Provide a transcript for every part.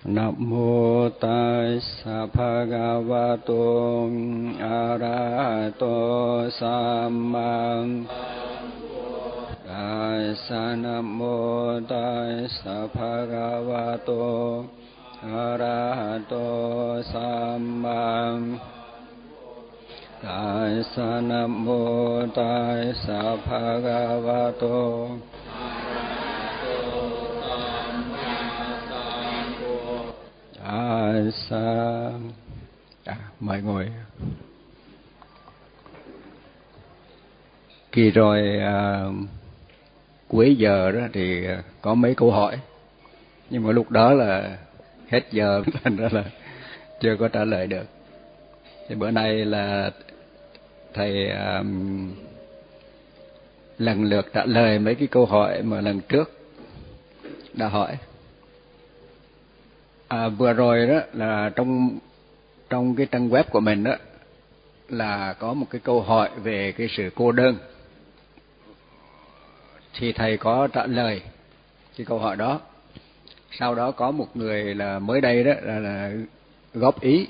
Nam mô Tassa Bhagavato Arahato Samma Tassa. Nam mô Tassa Bhagavato Arahato Samma Tassa. Nam mô Tassa Bhagavato mời ngồi. Kỳ rồi cuối giờ đó thì có mấy câu hỏi, nhưng mà lúc đó là hết giờ thành ra là chưa có trả lời được. Thì bữa nay là thầy lần lượt trả lời mấy cái câu hỏi mà lần trước đã hỏi. Vừa rồi đó là trong cái trang web của mình đó là có một cái câu hỏi về cái sự cô đơn, thì thầy có trả lời cái câu hỏi đó. Sau đó có một người là mới đây đó là góp ý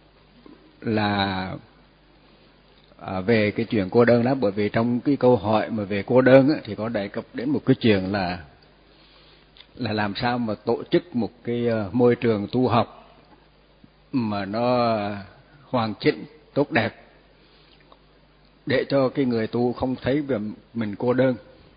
là về cái chuyện cô đơn đó, bởi vì trong cái câu hỏi mà về cô đơn á, thì có đề cập đến một cái chuyện là làm sao mà tổ chức một cái môi trường tu học mà nó hoàn chỉnh, tốt đẹp, để cho cái người tu không thấy mình cô đơn.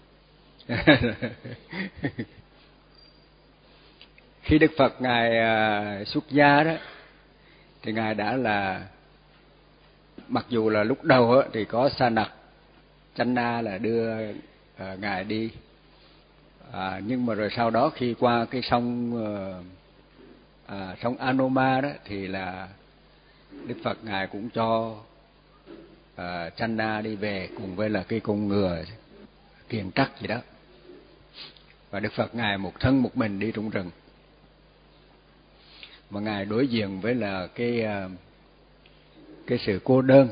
Khi Đức Phật Ngài xuất gia đó, thì Ngài đã là, mặc dù là lúc đầu đó, thì có Sa Nặc Channa là đưa Ngài đi, nhưng mà rồi sau đó khi qua cái sông Anoma đó, thì là Đức Phật Ngài cũng cho Channa đi về cùng với là cái con ngựa kiền trắc gì đó, và Đức Phật Ngài một thân một mình đi trong rừng, mà Ngài đối diện với là cái sự cô đơn,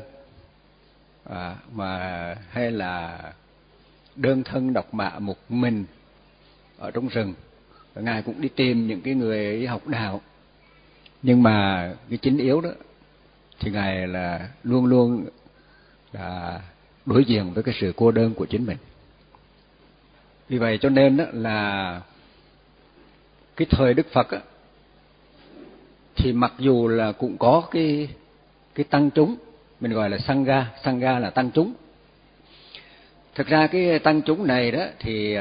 mà hay là đơn thân độc mã một mình ở trong rừng. Và Ngài cũng đi tìm những cái người đi học đạo, nhưng mà cái chính yếu đó thì Ngài là luôn luôn là đối diện với cái sự cô đơn của chính mình. Vì vậy cho nên đó là cái thời Đức Phật á, thì mặc dù là cũng có cái tăng chúng, mình gọi là Sangha là tăng chúng. Thực ra cái tăng chúng này đó thì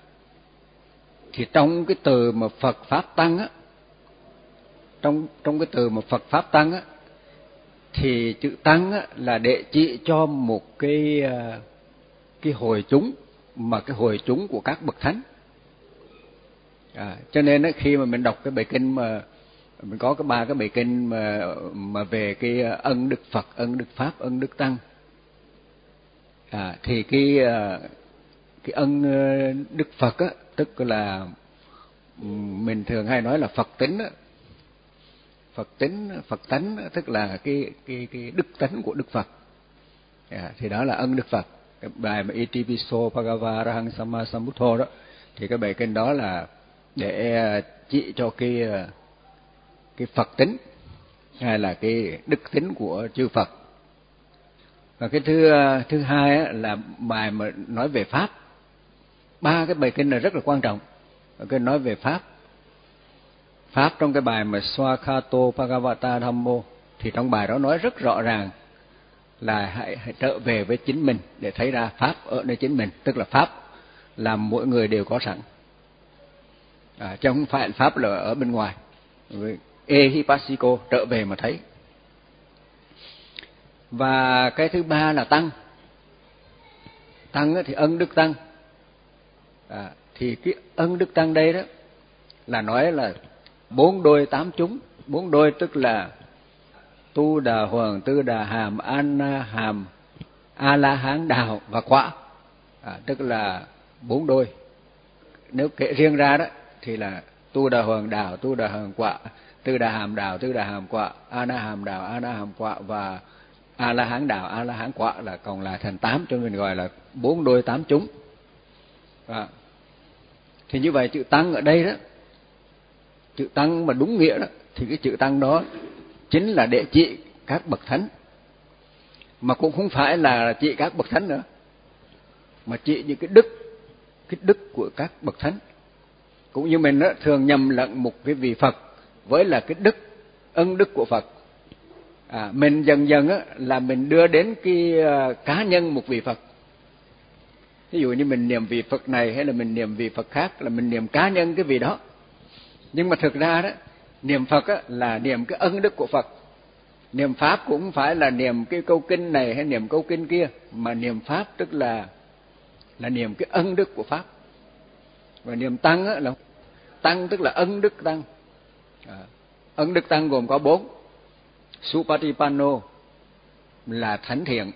trong cái từ mà Phật Pháp Tăng á, trong cái từ mà Phật Pháp Tăng á, thì chữ tăng á là để chỉ cho một cái hội chúng, mà cái hội chúng của các bậc thánh. Cho nên á, khi mà mình đọc cái bài kinh mà mình có cái ba cái bài kinh mà về cái ân Đức Phật, ân Đức Pháp, ân Đức Tăng, thì cái ân Đức Phật á, tức là mình thường hay nói là Phật tính á, Phật tánh, tức là cái đức tánh của Đức Phật. Thì đó là ân Đức Phật. Cái bài mà Itipiso Bhagava Arahang Samma Sambuddho đó, thì cái bài kinh đó là để chỉ cho cái Phật tính, hay là cái đức tính của chư Phật. Và cái thứ hai á, là bài mà nói về Pháp. Ba cái bài kinh này rất là quan trọng. Cái nói về Pháp trong cái bài mà Swakato Bhagavata Dhammo, thì trong bài đó nói rất rõ ràng là hãy trở về với chính mình để thấy ra Pháp ở nơi chính mình, tức là Pháp là mỗi người đều có sẵn, chứ không phải Pháp là ở bên ngoài. Ehipassiko, trở về mà thấy. Và cái thứ ba là Tăng thì ân Đức Tăng. Thì cái ân Đức Tăng đây đó là nói là 4 đôi 8 chúng. 4 đôi tức là Tu Đà Hoàng, Tư Đà Hàm, An Na Hàm, A La Hán Đạo và Quả. Tức là 4 đôi. Nếu kể riêng ra đó thì là Tu Đà Hoàng Đạo, Tu Đà Hoàng Quả, Tư Đà Hàm Đạo, Tư Đà Hàm Quả, A Na Hàm Đạo, A Na Hàm Quả, và A La Hán Đạo, A La Hán Quả, là còn lại thành 8, cho mình gọi là 4 đôi 8 chúng. Thì như vậy chữ Tăng ở đây đó Chữ tăng mà đúng nghĩa đó thì cái chữ tăng đó chính là để chỉ các bậc thánh, mà cũng không phải là chỉ các bậc thánh nữa, mà chỉ những cái đức của các bậc thánh. Cũng như mình đó, thường nhầm lẫn một cái vị Phật với là cái ân đức của Phật. Mình dần dần á, là mình đưa đến cái cá nhân một vị Phật. Ví dụ như mình niệm vị Phật này hay là mình niệm vị Phật khác, là mình niệm cá nhân cái vị đó. Nhưng mà thực ra đó, niệm Phật á, là niệm cái ân đức của Phật. Niệm Pháp cũng không phải là niệm cái câu kinh này hay niệm câu kinh kia, mà niệm Pháp tức là niệm cái ân đức của Pháp. Và niệm Tăng á, là Tăng tức là ân đức Tăng. Ân đức Tăng gồm có 4. Supatipanno là thánh thiện,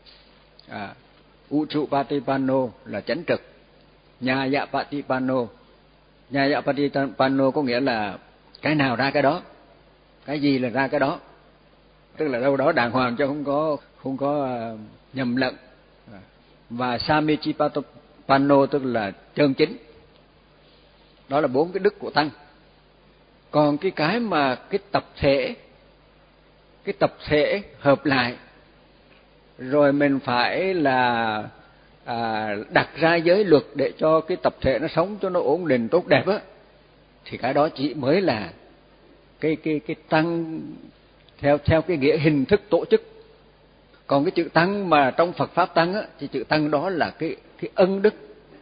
Uchupatipanno là chánh trực, Nyayapatipanno có nghĩa là cái nào ra cái đó, cái gì là ra cái đó, tức là đâu đó đàng hoàng cho không có nhầm lẫn. Và Samichipatopano tức là chân chính. Đó là 4 cái đức của Tăng. Còn cái mà cái tập thể hợp lại rồi mình phải là đặt ra giới luật để cho cái tập thể nó sống cho nó ổn định tốt đẹp á, thì cái đó chỉ mới là cái Tăng theo cái nghĩa hình thức tổ chức. Còn cái chữ Tăng mà trong Phật pháp Tăng á, thì chữ Tăng đó là cái ân đức,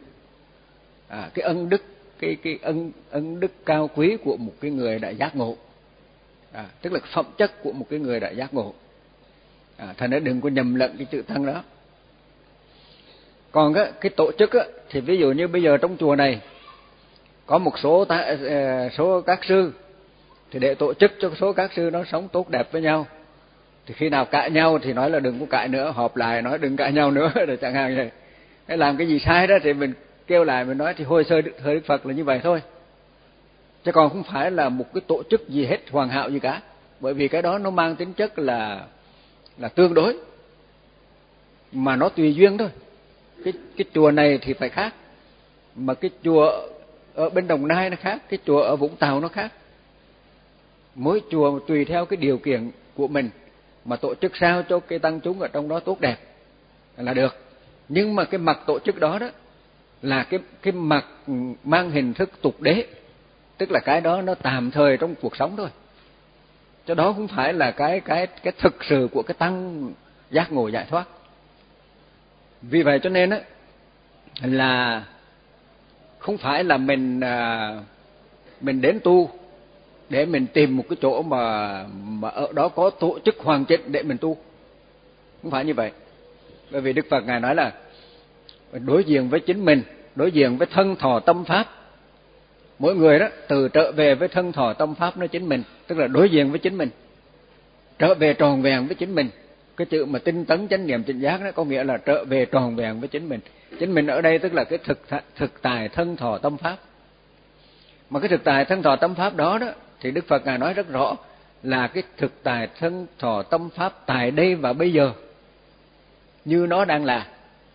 cái ân đức, cái ân đức cao quý của một cái người đã giác ngộ, tức là phẩm chất của một cái người đã giác ngộ. Thành ra đừng có nhầm lẫn cái chữ Tăng đó. Còn cái tổ chức á, thì ví dụ như bây giờ trong chùa này có một số các sư, thì để tổ chức cho số các sư nó sống tốt đẹp với nhau, thì khi nào cãi nhau thì nói là đừng có cãi nữa, họp lại nói đừng cãi nhau nữa rồi chẳng hạn vậy. Hay làm cái gì sai đó thì mình kêu lại mình nói, thì hồi xưa thời Đức Phật là như vậy thôi, chứ còn không phải là một cái tổ chức gì hết hoàn hảo gì cả. Bởi vì cái đó nó mang tính chất là tương đối, mà nó tùy duyên thôi. Cái chùa này thì phải khác, mà cái chùa ở bên Đồng Nai nó khác, cái chùa ở Vũng Tàu nó khác. Mỗi chùa tùy theo cái điều kiện của mình mà tổ chức sao cho cái tăng chúng ở trong đó tốt đẹp là được. Nhưng mà cái mặt tổ chức đó là cái mặt mang hình thức tục đế, tức là cái đó nó tạm thời trong cuộc sống thôi, cho đó không phải là cái thực sự của cái tăng giác ngộ giải thoát. Vì vậy cho nên là không phải là mình đến tu để mình tìm một cái chỗ mà ở đó có tổ chức hoàn chỉnh để mình tu, không phải như vậy. Bởi vì Đức Phật ngài nói là đối diện với chính mình, đối diện với thân thọ tâm pháp. Mỗi người đó từ trở về với thân thọ tâm pháp nó chính mình, tức là đối diện với chính mình, trở về tròn vẹn với chính mình. Cái chữ mà tinh tấn chánh niệm tỉnh giác đó có nghĩa là trở về tròn vẹn với chính mình. Chính mình ở đây tức là cái thực tài thân thọ tâm pháp. Mà cái thực tài thân thọ tâm pháp đó thì Đức Phật ngài nói rất rõ là cái thực tài thân thọ tâm pháp tại đây và bây giờ như nó đang là,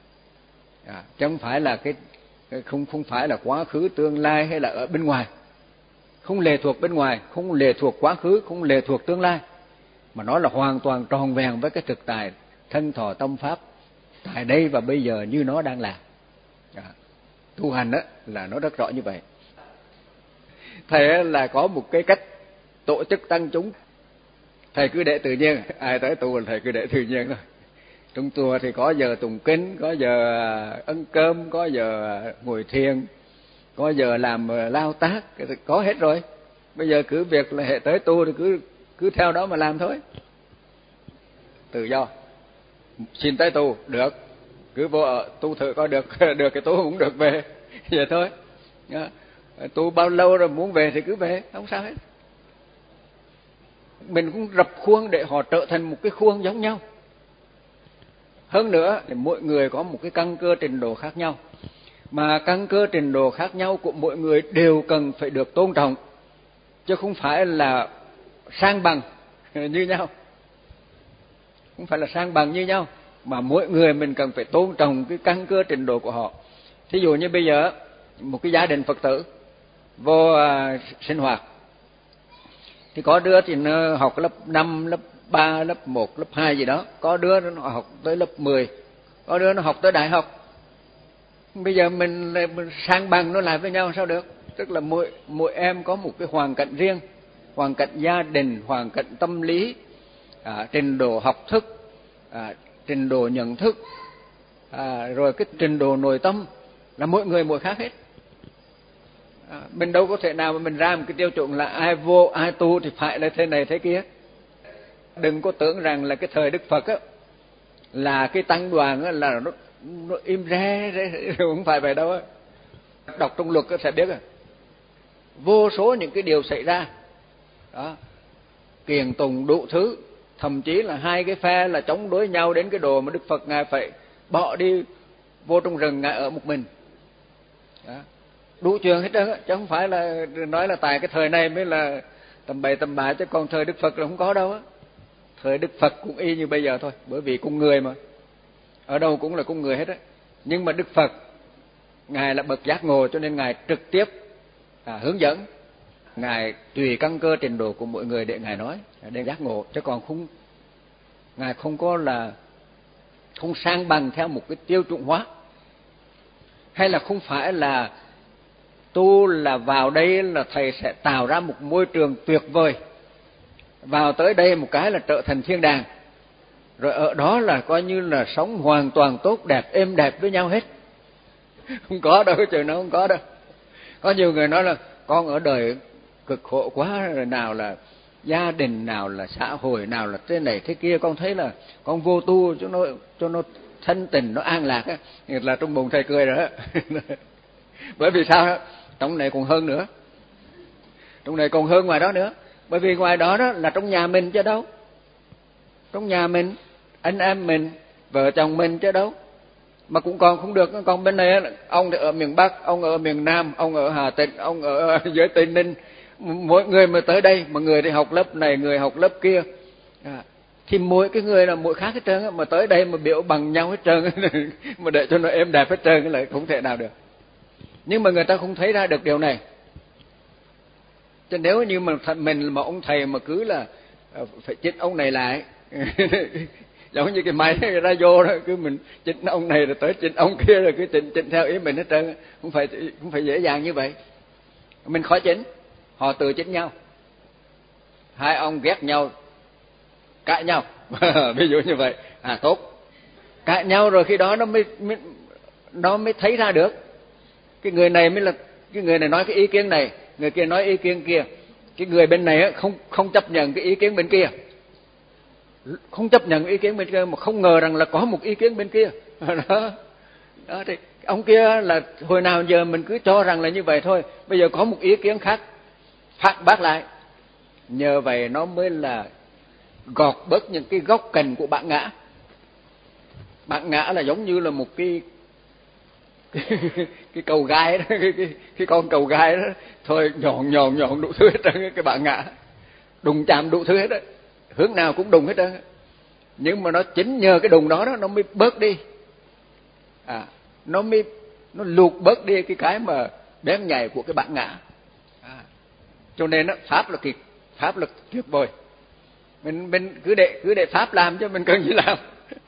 chứ không phải là không phải là quá khứ tương lai hay là ở bên ngoài, không lệ thuộc bên ngoài, không lệ thuộc quá khứ, không lệ thuộc tương lai, mà nó là hoàn toàn tròn vẹn với cái thực tài thân thọ tâm pháp tại đây và bây giờ như nó đang là. Tu hành là nó rất rõ như vậy. Thầy là có một cái cách tổ chức tăng chúng, thầy cứ để tự nhiên, ai tới tu là thầy cứ để tự nhiên thôi. Trong chùa thì có giờ tụng kinh, có giờ ăn cơm, có giờ ngồi thiền, có giờ làm lao tác, có hết rồi. Bây giờ cứ việc là hệ tới tu thì cứ theo đó mà làm thôi, tự do. Xin tới tu được, cứ vô ở tu thử coi được cái tu cũng được về vậy thôi. Tu bao lâu rồi muốn về thì cứ về, không sao hết. Mình cũng rập khuôn để họ trở thành một cái khuôn giống nhau. Hơn nữa thì mỗi người có một cái căn cơ trình độ khác nhau, mà căn cơ trình độ khác nhau của mỗi người đều cần phải được tôn trọng, chứ không phải là sang bằng như nhau. Không phải là sang bằng như nhau, mà mỗi người mình cần phải tôn trọng cái căn cơ trình độ của họ. Thí dụ như bây giờ một cái gia đình Phật tử vô sinh hoạt, Thì có đứa thì nó học lớp 5, lớp 3, lớp 1, lớp 2 gì đó, có đứa nó học tới lớp 10, có đứa nó học tới đại học. Bây giờ mình sang bằng nó lại với nhau sao được? Tức là mỗi em có một cái hoàn cảnh riêng, hoàn cảnh gia đình, hoàn cảnh tâm lý, trình độ học thức, trình độ nhận thức, rồi cái trình độ nội tâm, là mỗi người mỗi khác hết. Mình đâu có thể nào mà mình ra một cái tiêu chuẩn là ai vô ai tu thì phải là thế này thế kia. Đừng có tưởng rằng là cái thời Đức Phật á, là cái tăng đoàn á, là nó im re, không phải vậy đâu á. Đọc trong luật sẽ biết vô số những cái điều xảy ra đó, kiền tùng đủ thứ, thậm chí là hai cái phe là chống đối nhau đến cái độ mà Đức Phật ngài phải bỏ đi vô trong rừng, ngài ở một mình đó. Đủ chuyện hết trơn á, chứ không phải là nói là tại cái thời này mới là tầm bậy tầm bạ, chứ còn thời Đức Phật là không có đâu á. Thời Đức Phật cũng y như bây giờ thôi, bởi vì con người mà, ở đâu cũng là con người hết á. Nhưng mà Đức Phật ngài là bậc giác ngộ, cho nên ngài trực tiếp hướng dẫn, ngài tùy căn cơ trình độ của mỗi người để ngài nói, để giác ngộ, chứ còn không, ngài không có là không sang bằng theo một cái tiêu chuẩn hóa, hay là không phải là tu là vào đây là thầy sẽ tạo ra một môi trường tuyệt vời, vào tới đây một cái là trở thành thiên đàng, rồi ở đó là coi như là sống hoàn toàn tốt đẹp, êm đẹp với nhau hết. Không có đâu, chuyện nó không có đâu. Có nhiều người nói là con ở đời cực khổ quá, rồi nào là gia đình, nào là xã hội, nào là thế này thế kia, con thấy là con vô tu cho nó thân tình, nó an lạc á, là trong bụng thầy cười rồi á. Bởi vì sao? Trong này còn hơn nữa, trong này còn hơn ngoài đó nữa. Bởi vì ngoài đó đó là trong nhà mình chứ đâu, trong nhà mình, anh em mình, vợ chồng mình chứ đâu. Mà cũng còn không được, còn bên này ông thì ở miền Bắc, ông ở miền Nam, ông ở Hà Tĩnh, ông ở dưới Tây Ninh, mỗi người mà tới đây, mà người thì học lớp này, người học lớp kia, thì mỗi cái người là mỗi khác hết trơn, mà tới đây mà biểu bằng nhau hết trơn, mà để cho nó êm đẹp hết trơn là không thể nào được. Nhưng mà người ta không thấy ra được điều này. Chứ nếu như mà mình mà ông thầy mà cứ là phải chỉnh ông này lại, giống như cái máy ra vô đó, cứ mình chỉnh ông này rồi tới chỉnh ông kia, rồi cứ chỉnh theo ý mình hết trơn, không phải dễ dàng như vậy. Mình khó chỉnh, họ tự chỉnh nhau, hai ông ghét nhau, cãi nhau, ví dụ như vậy, tốt, cãi nhau rồi khi đó nó mới thấy ra được cái người này mới là cái người này nói cái ý kiến này, người kia nói ý kiến kia, cái người bên này không chấp nhận cái ý kiến bên kia, không chấp nhận ý kiến bên kia, mà không ngờ rằng là có một ý kiến bên kia đó. Đó thì ông kia là hồi nào giờ mình cứ cho rằng là như vậy thôi, bây giờ có một ý kiến khác phản bác lại, nhờ vậy nó mới là gọt bớt những cái gốc cành của bản ngã. Bản ngã là giống như là một cái cầu gai đó, cái con cầu gai đó thôi, nhọn đủ thứ hết trơn, cái bản ngã đụng chạm đủ thứ hết á, hướng nào cũng đụng hết trơn. Nhưng mà nó chính nhờ cái đụng đó nó mới bớt đi, nó lụt bớt đi cái mà bén nhạy của cái bản ngã. Cho nên pháp là tuyệt vời. Mình cứ để pháp làm, chứ mình cần gì làm.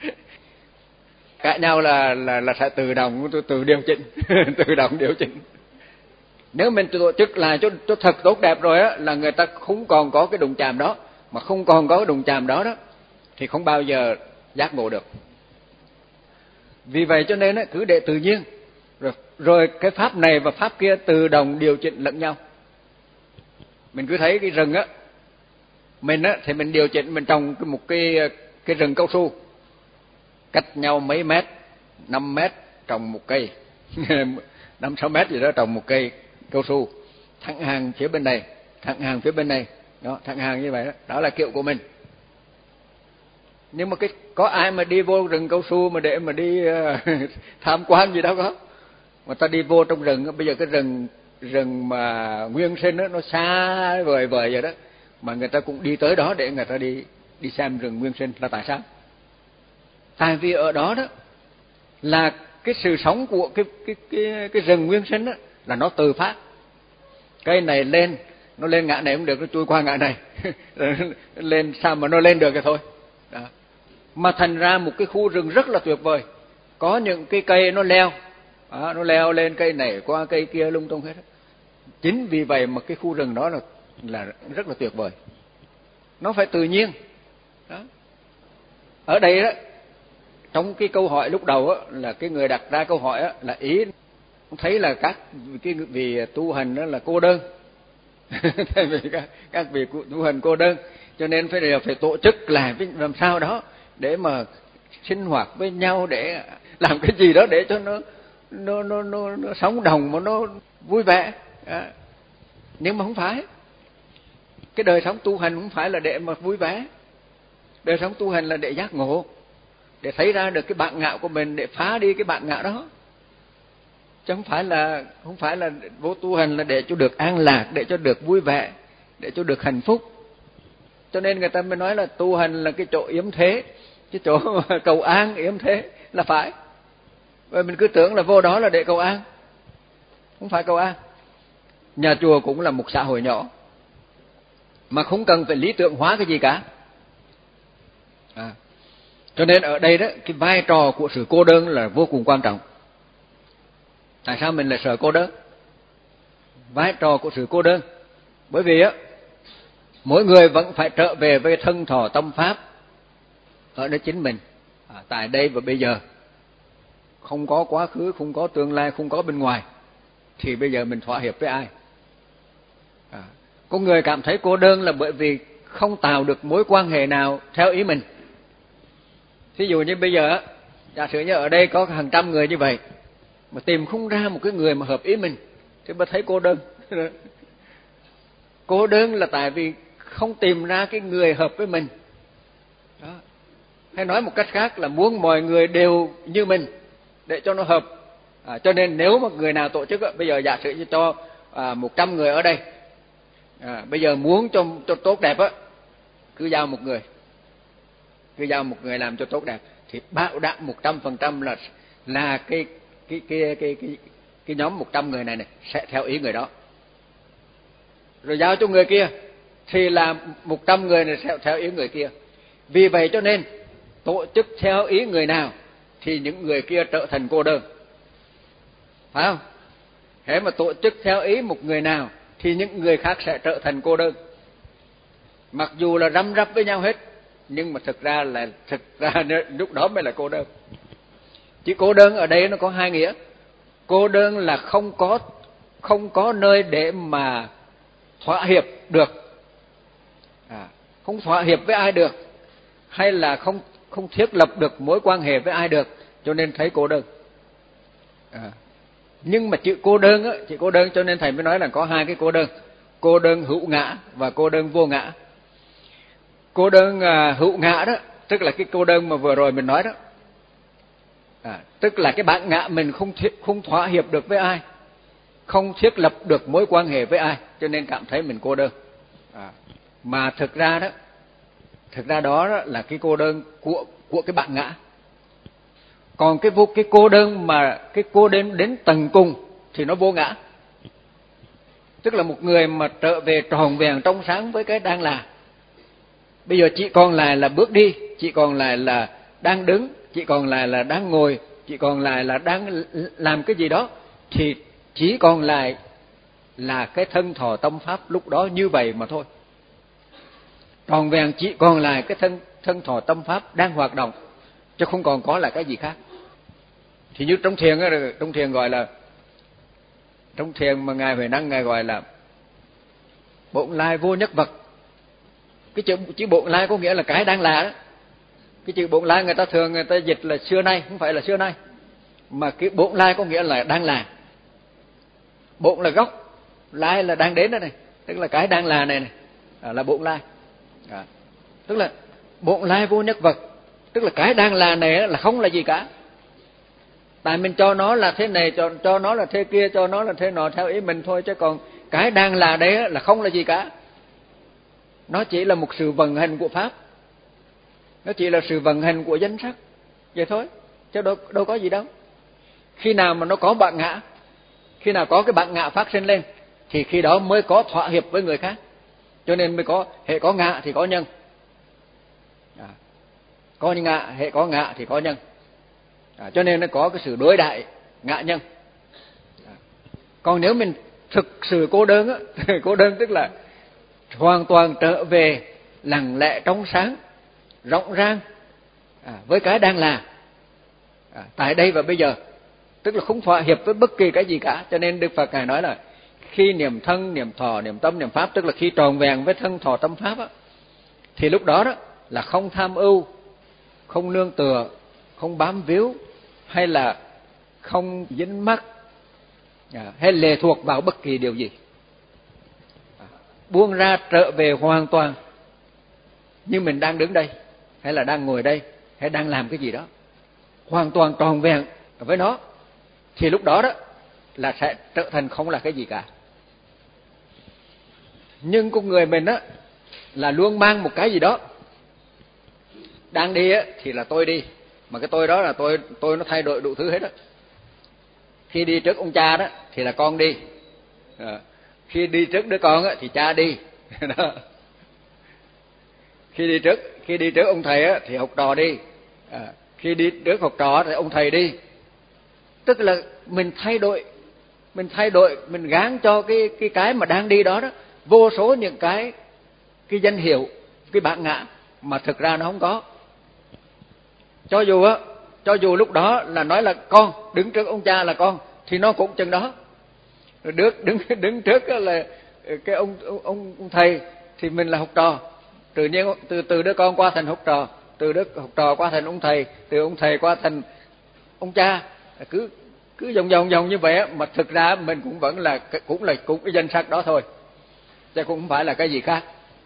Cãi nhau là sẽ tự điều chỉnh, tự động điều chỉnh. Nếu mình tổ chức lại cho thật tốt đẹp rồi á, là người ta không còn có cái đụng chạm đó, mà không còn có cái đụng chạm đó thì không bao giờ giác ngộ được. Vì vậy cho nên cứ để tự nhiên, rồi cái pháp này và pháp kia tự động điều chỉnh lẫn nhau. Mình cứ thấy cái rừng á, mình thì mình điều chỉnh, mình trồng một cái rừng cao su, cách nhau mấy mét, 5 mét trồng một cây, 5-6 mét gì đó trồng một cây cao su, thẳng hàng phía bên này, thẳng hàng phía bên này, đó, thẳng hàng như vậy đó, đó là kiểu của mình. Nhưng mà có ai mà đi vô rừng cao su mà để mà đi tham quan gì đâu có. Mà ta đi vô trong rừng, bây giờ cái rừng mà nguyên sinh đó, nó xa vời vời vậy đó, mà người ta cũng đi tới đó để người ta đi xem rừng nguyên sinh, là tại sao? Tại vì ở đó là cái sự sống của cái rừng nguyên sinh đó, là nó tự phát. Cây này lên nó lên ngã này không được, nó chui qua ngã này. Lên sao mà nó lên được thì thôi. Đó. Mà thành ra một cái khu rừng rất là tuyệt vời, có những cái cây nó leo, nó leo lên cây này qua cây kia lung tung hết. Chính vì vậy mà cái khu rừng đó là rất là tuyệt vời, nó phải tự nhiên. Đó. Ở đây đó, trong cái câu hỏi lúc đầu đó, là cái người đặt ra câu hỏi đó, là ý thấy là các cái vị tu hành đó là cô đơn. Tại vì các vị tu hành cô đơn, cho nên phải tổ chức lại làm sao đó để mà sinh hoạt với nhau, để làm cái gì đó để cho nó sống đồng mà nó vui vẻ. Nhưng mà không phải, cái đời sống tu hành không phải là để mà vui vẻ. Đời sống tu hành là để giác ngộ, để thấy ra được cái bản ngã của mình, để phá đi cái bản ngã đó. Chứ không phải là vô tu hành là để cho được an lạc, để cho được vui vẻ, để cho được hạnh phúc. Cho nên người ta mới nói là tu hành là cái chỗ yếm thế, cái chỗ cầu an yếm thế là phải. Và mình cứ tưởng là vô đó là để cầu an, không phải cầu an. Nhà chùa cũng là một xã hội nhỏ, mà không cần phải lý tưởng hóa cái gì cả. Cho nên ở đây đó, cái vai trò của sự cô đơn là vô cùng quan trọng. Tại sao mình lại sợ cô đơn? Vai trò của sự cô đơn, bởi vì á, mỗi người vẫn phải trở về với thân thọ tâm pháp ở nơi chính mình, tại đây và bây giờ. Không có quá khứ, không có tương lai, không có bên ngoài, thì bây giờ mình thỏa hiệp với ai? Có người cảm thấy cô đơn là bởi vì không tạo được mối quan hệ nào theo ý mình. Thí dụ như bây giờ, giả sử như ở đây có hàng trăm người như vậy, mà tìm không ra một cái người mà hợp ý mình, thì mới thấy cô đơn. Cô đơn là tại vì không tìm ra cái người hợp với mình. Đó. Hay nói một cách khác là muốn mọi người đều như mình để cho nó hợp. Cho nên nếu mà người nào tổ chức, bây giờ giả sử như cho 100 người ở đây, bây giờ muốn cho tốt đẹp á, cứ giao một người, làm cho tốt đẹp, thì bảo đảm 100% là cái nhóm 100 người này sẽ theo ý người đó. Rồi giao cho người kia thì là 100 người này sẽ theo ý người kia. Vì vậy cho nên tổ chức theo ý người nào thì những người kia trở thành cô đơn, phải không? Thế mà tổ chức theo ý một người nào thì những người khác sẽ trở thành cô đơn. Mặc dù là răm rắp với nhau hết, nhưng mà thực ra lúc đó mới là cô đơn. Chỉ cô đơn ở đây nó có hai nghĩa. Cô đơn là không có nơi để mà thỏa hiệp được, không thỏa hiệp với ai được, hay là không thiết lập được mối quan hệ với ai được, cho nên thấy cô đơn. Nhưng mà chữ cô đơn cho nên thầy mới nói là có hai cái cô đơn hữu ngã và cô đơn vô ngã. Cô đơn hữu ngã đó, tức là cái cô đơn mà vừa rồi mình nói đó, tức là cái bản ngã mình không thỏa hiệp được với ai, không thiết lập được mối quan hệ với ai, cho nên cảm thấy mình cô đơn. Mà thực ra đó là cái cô đơn của cái bản ngã. Còn cái cô đơn mà cái cô đơn đến tận cùng thì nó vô ngã. Tức là một người mà trở về tròn vẹn trong sáng với cái đang là. Bây giờ chỉ còn lại là bước đi, chỉ còn lại là đang đứng, chỉ còn lại là đang ngồi, chỉ còn lại là đang làm cái gì đó, thì chỉ còn lại là cái thân thọ tâm pháp lúc đó như vậy mà thôi. Tròn vẹn chỉ còn lại cái thân thọ tâm pháp đang hoạt động, chứ không còn có là cái gì khác. Thì như trong thiền gọi là, trong thiền mà Ngài Huệ Năng Ngài gọi là bổn lai vô nhất vật. Cái chữ bổn lai có nghĩa là cái đang là đó. Cái chữ bổn lai người ta dịch là xưa nay, không phải là xưa nay, mà cái bổn lai có nghĩa là đang là. Bổn là gốc, lai là đang đến đó này, tức là cái đang là này là bổn lai. Tức là bổn lai vô nhất vật, tức là cái đang là này là không là gì cả. Tại mình cho nó là thế này, cho nó là thế kia, cho nó là thế nọ theo ý mình thôi, chứ còn cái đang là đấy là không là gì cả. Nó chỉ là một sự vận hành của pháp, nó chỉ là sự vận hành của danh sắc vậy thôi, chứ đâu có gì đâu. Khi nào mà nó có bản ngã, khi nào có cái bản ngã phát sinh lên thì khi đó mới có thỏa hiệp với người khác. Cho nên mới có hệ có ngạ thì có nhân. Có ngạ, hệ có ngạ thì có nhân. Cho nên nó có cái sự đối đại ngạ nhân. Còn nếu mình thực sự cô đơn á, cô đơn tức là hoàn toàn trở về lặng lẽ trong sáng, rộng rang với cái đang là tại đây và bây giờ, tức là không thỏa hiệp với bất kỳ cái gì cả. Cho nên Đức Phật Ngài nói là khi niệm thân, niệm thọ, niệm tâm, niệm pháp, tức là khi tròn vẹn với thân thọ tâm pháp á, thì lúc đó là không tham ưu, không nương tựa, không bám víu, hay là không dính mắc hay lệ thuộc vào bất kỳ điều gì. Buông ra trở về hoàn toàn như mình đang đứng đây, hay là đang ngồi đây, hay đang làm cái gì đó, hoàn toàn tròn vẹn với nó, thì lúc đó là sẽ trở thành không là cái gì cả. Nhưng con người mình là luôn mang một cái gì đó. Đang đi thì là tôi đi, mà cái tôi đó là tôi nó thay đổi đủ thứ hết á. Khi đi trước ông cha đó thì là con đi, khi đi trước đứa con thì cha đi. Đó. Khi đi trước ông thầy thì học trò đi, khi đi trước học trò thì ông thầy đi. Tức là mình thay đổi, mình gán cho cái mà đang đi đó vô số những cái danh hiệu, cái bản ngã mà thực ra nó không có. Cho dù lúc đó là nói là con đứng trước ông cha là con, thì nó cũng chừng đó. Rồi đứng trước là cái ông thầy thì mình là học trò. Tự nhiên từ đứa con qua thành học trò, từ đứa học trò qua thành ông thầy, từ ông thầy qua thành ông cha, cứ vòng như vậy mà thực ra mình cũng vẫn là cũng cái danh sắc đó thôi, chứ cũng không phải là cái gì khác.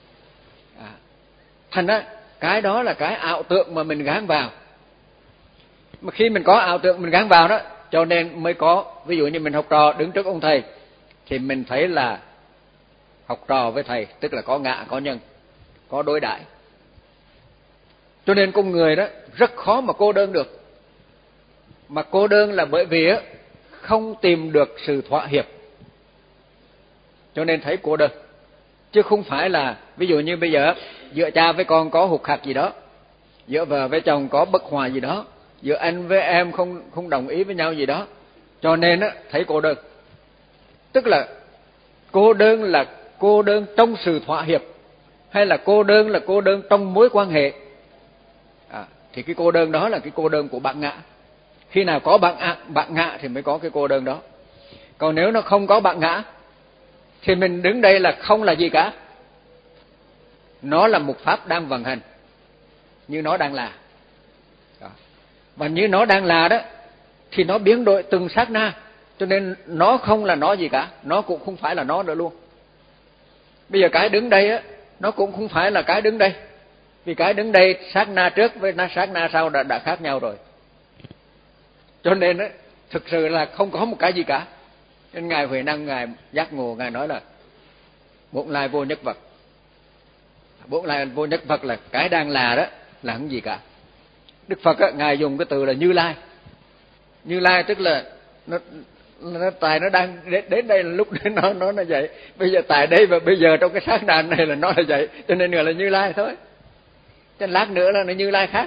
Thành cái đó là cái ảo tưởng mà mình gán vào. Mà khi mình có ảo tưởng mình gán vào đó, cho nên mới có, ví dụ như mình học trò đứng trước ông thầy thì mình thấy là học trò với thầy, tức là có ngã có nhân, có đối đãi. Cho nên con người đó rất khó mà cô đơn được. Mà cô đơn là bởi vì không tìm được sự thỏa hiệp, cho nên thấy cô đơn. Chứ không phải là ví dụ như bây giờ giữa cha với con có hụt hặc gì đó, giữa vợ với chồng có bất hòa gì đó, giữa anh với em không đồng ý với nhau gì đó, cho nên thấy cô đơn. Tức là cô đơn trong sự thỏa hiệp, hay là cô đơn trong mối quan hệ. Thì cái cô đơn đó là cái cô đơn của bản ngã. Khi nào có bản ngã thì mới có cái cô đơn đó. Còn nếu nó không có bản ngã thì mình đứng đây là không là gì cả. Nó là một pháp đang vận hành, như nó đang là. Và như nó đang là đó thì nó biến đổi từng sát na, cho nên nó không là nó gì cả, nó cũng không phải là nó nữa luôn. Bây giờ cái đứng đây nó cũng không phải là cái đứng đây, vì cái đứng đây sát na trước với sát na sau đã khác nhau rồi. Cho nên thực sự là không có một cái gì cả. Nên Ngài Huệ Năng, Ngài giác ngộ, Ngài nói là bổn lai vô nhất vật. Bổn lai vô nhất vật là cái đang là đó là không gì cả. Đức Phật Ngài dùng cái từ là Như Lai. Như Lai tức là nó tại nó đang đến đây là lúc đến nó là vậy. Bây giờ tại đây và bây giờ trong cái sát na này là nó là vậy, cho nên gọi là Như Lai thôi. Chứ lát nữa là nó Như Lai khác.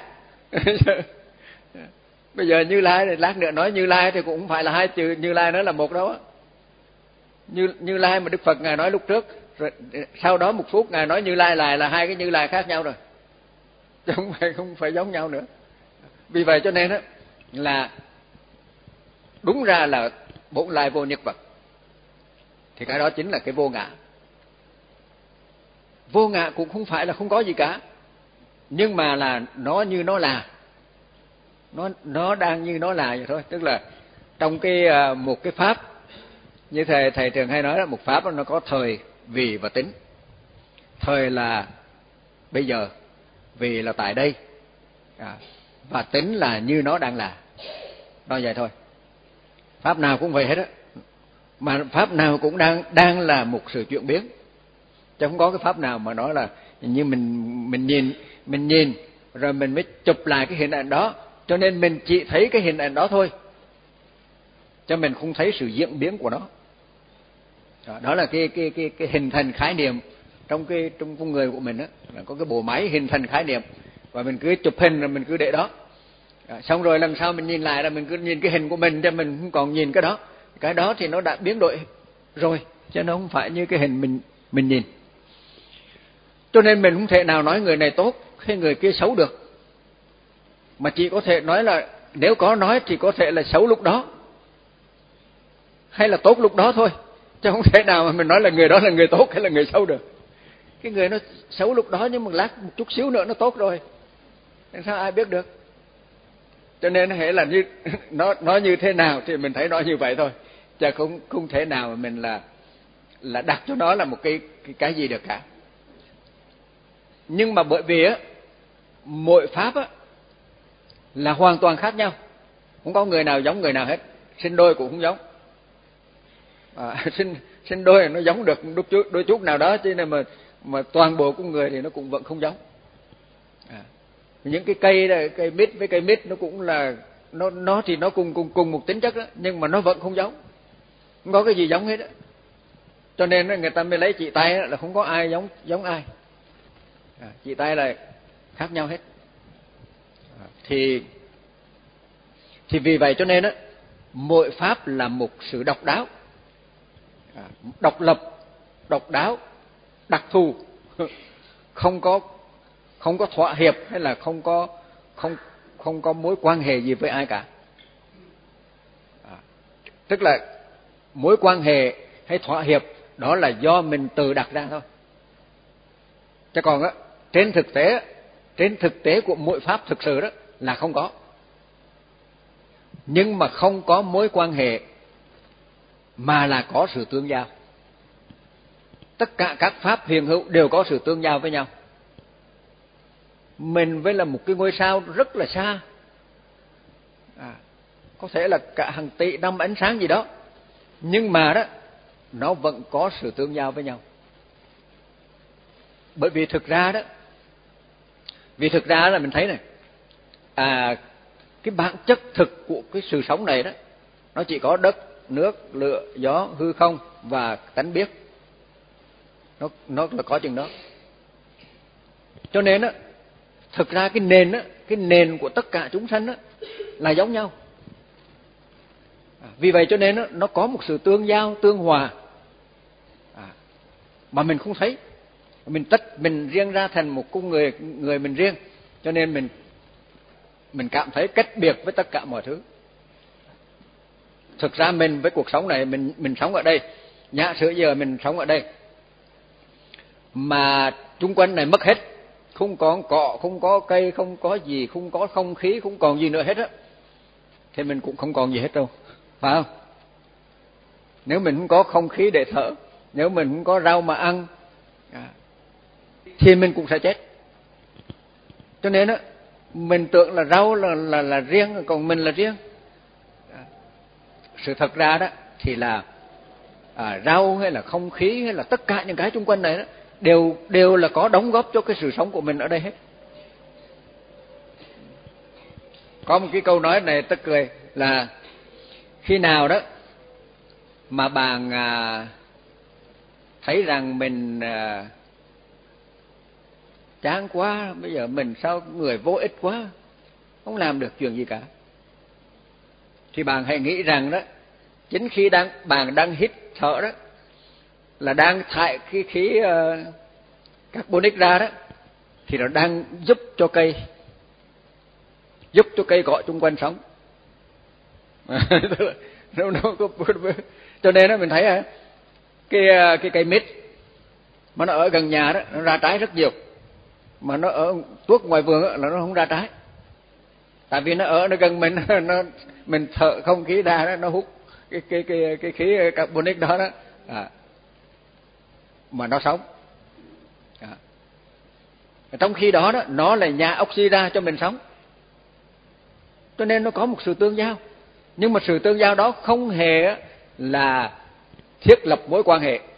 Bây giờ Như Lai thì lát nữa nói Như Lai thì cũng không phải là hai chữ Như Lai, nó là một đó. Như Lai mà Đức Phật Ngài nói lúc trước, rồi sau đó một phút Ngài nói Như Lai lại là hai cái Như Lai khác nhau rồi, chứ không phải giống nhau nữa. Vì vậy cho nên là đúng ra là bổn lai vô nhất vật, thì cái đó chính là cái vô ngã. Vô ngã cũng không phải là không có gì cả, nhưng mà là nó như nó là, nó đang như nó là vậy thôi. Tức là trong một cái pháp, như thầy thường hay nói là một pháp nó có thời, vị và tính. Thời là bây giờ, vị là tại đây, và tính là như nó đang là. Đó vậy thôi. Pháp nào cũng vậy hết á, mà pháp nào cũng đang là một sự chuyển biến, chứ không có cái pháp nào mà nói là như mình nhìn rồi mình mới chụp lại cái hình ảnh đó, cho nên mình chỉ thấy cái hình ảnh đó thôi, cho mình không thấy sự diễn biến của nó. Đó là cái hình thành khái niệm trong con người của mình đó, là có cái bộ máy hình thành khái niệm, và mình cứ chụp hình rồi mình cứ để đó. Xong rồi lần sau mình nhìn lại là mình cứ nhìn cái hình của mình, cho mình không còn nhìn cái đó thì nó đã biến đổi rồi, chứ nó không phải như cái hình mình nhìn. Cho nên mình không thể nào nói người này tốt hay người kia xấu được, mà chỉ có thể nói là nếu có nói thì có thể là xấu lúc đó hay là tốt lúc đó thôi, chứ không thể nào mà mình nói là người đó là người tốt hay là người xấu được. Cái người nó xấu lúc đó nhưng mà lát một chút xíu nữa nó tốt rồi, sao ai biết được. Cho nên hệ là như nó như thế nào thì mình thấy nó như vậy thôi, chứ không thể nào mà mình là đặt cho nó là một cái gì được cả. Nhưng mà bởi vì á, mỗi pháp á là hoàn toàn khác nhau, không có người nào giống người nào hết. Sinh đôi cũng không giống, sinh đôi nó giống được đôi chút nào đó, chứ nên mà toàn bộ con người thì nó cũng vẫn không giống. Những cái cây mít với cây mít nó cũng là nó thì nó cùng một tính chất đó, nhưng mà nó vẫn không giống, không có cái gì giống hết đó. Cho nên người ta mới lấy chỉ tay là không có ai giống ai, chỉ tay là khác nhau hết. Thì vì vậy cho nên á, mỗi pháp là một sự độc đáo, độc lập, độc đáo, đặc thù, không có thỏa hiệp hay là không có mối quan hệ gì với ai cả. Tức là mối quan hệ hay thỏa hiệp đó là do mình tự đặt ra thôi. Chứ còn á, trên thực tế của mỗi pháp thực sự đó là không có. Nhưng mà không có mối quan hệ mà là có sự tương giao. Tất cả các pháp hiện hữu đều có sự tương giao với nhau. Mình với là một cái ngôi sao rất là xa, có thể là cả hàng tỷ năm ánh sáng gì đó, nhưng mà đó nó vẫn có sự tương giao với nhau. Bởi vì thực ra là mình thấy này, cái bản chất thực của cái sự sống này đó, nó chỉ có đất, nước, lửa, gió, hư không và tánh biết. Nó là có chừng đó. Cho nên á, thực ra cái nền của tất cả chúng sanh á là giống nhau. Vì vậy cho nên á, nó có một sự tương giao, tương hòa, mà mình không thấy. Mình riêng ra thành một con người mình riêng, cho nên mình cảm thấy cách biệt với tất cả mọi thứ. Thực ra mình với cuộc sống này, mình sống ở đây, giả sử giờ mình sống ở đây mà chung quanh này mất hết, không có cỏ, không có cây, không có gì, không có không khí, không còn gì nữa hết á, thì mình cũng không còn gì hết đâu, phải không? Nếu mình không có không khí để thở, nếu mình không có rau mà ăn, thì mình cũng sẽ chết. Cho nên á, mình tưởng là rau là riêng, còn mình là riêng. Sự thật ra đó thì là rau hay là không khí hay là tất cả những cái xung quanh này đó đều là có đóng góp cho cái sự sống của mình ở đây hết. Có một cái câu nói này tức cười là khi nào đó mà bạn thấy rằng mình chán quá, bây giờ mình sao người vô ích quá, không làm được chuyện gì cả, thì bạn hãy nghĩ rằng đó, chính khi bạn đang hít thở đó là đang thải cái khí carbonic ra đó, thì nó đang giúp cho cây cỏ xung quanh sống. Cho nên đó mình thấy cái cây mít mà nó ở gần nhà đó nó ra trái rất nhiều, mà nó ở tuốt ngoài vườn đó, là nó không ra trái, tại vì nó gần mình, mình thở không khí ra đó, nó hút cái khí carbonic đó đó, mà nó sống. Trong khi đó đó nó là nhà oxy ra cho mình sống. Cho nên nó có một sự tương giao, nhưng mà sự tương giao đó không hề là thiết lập mối quan hệ.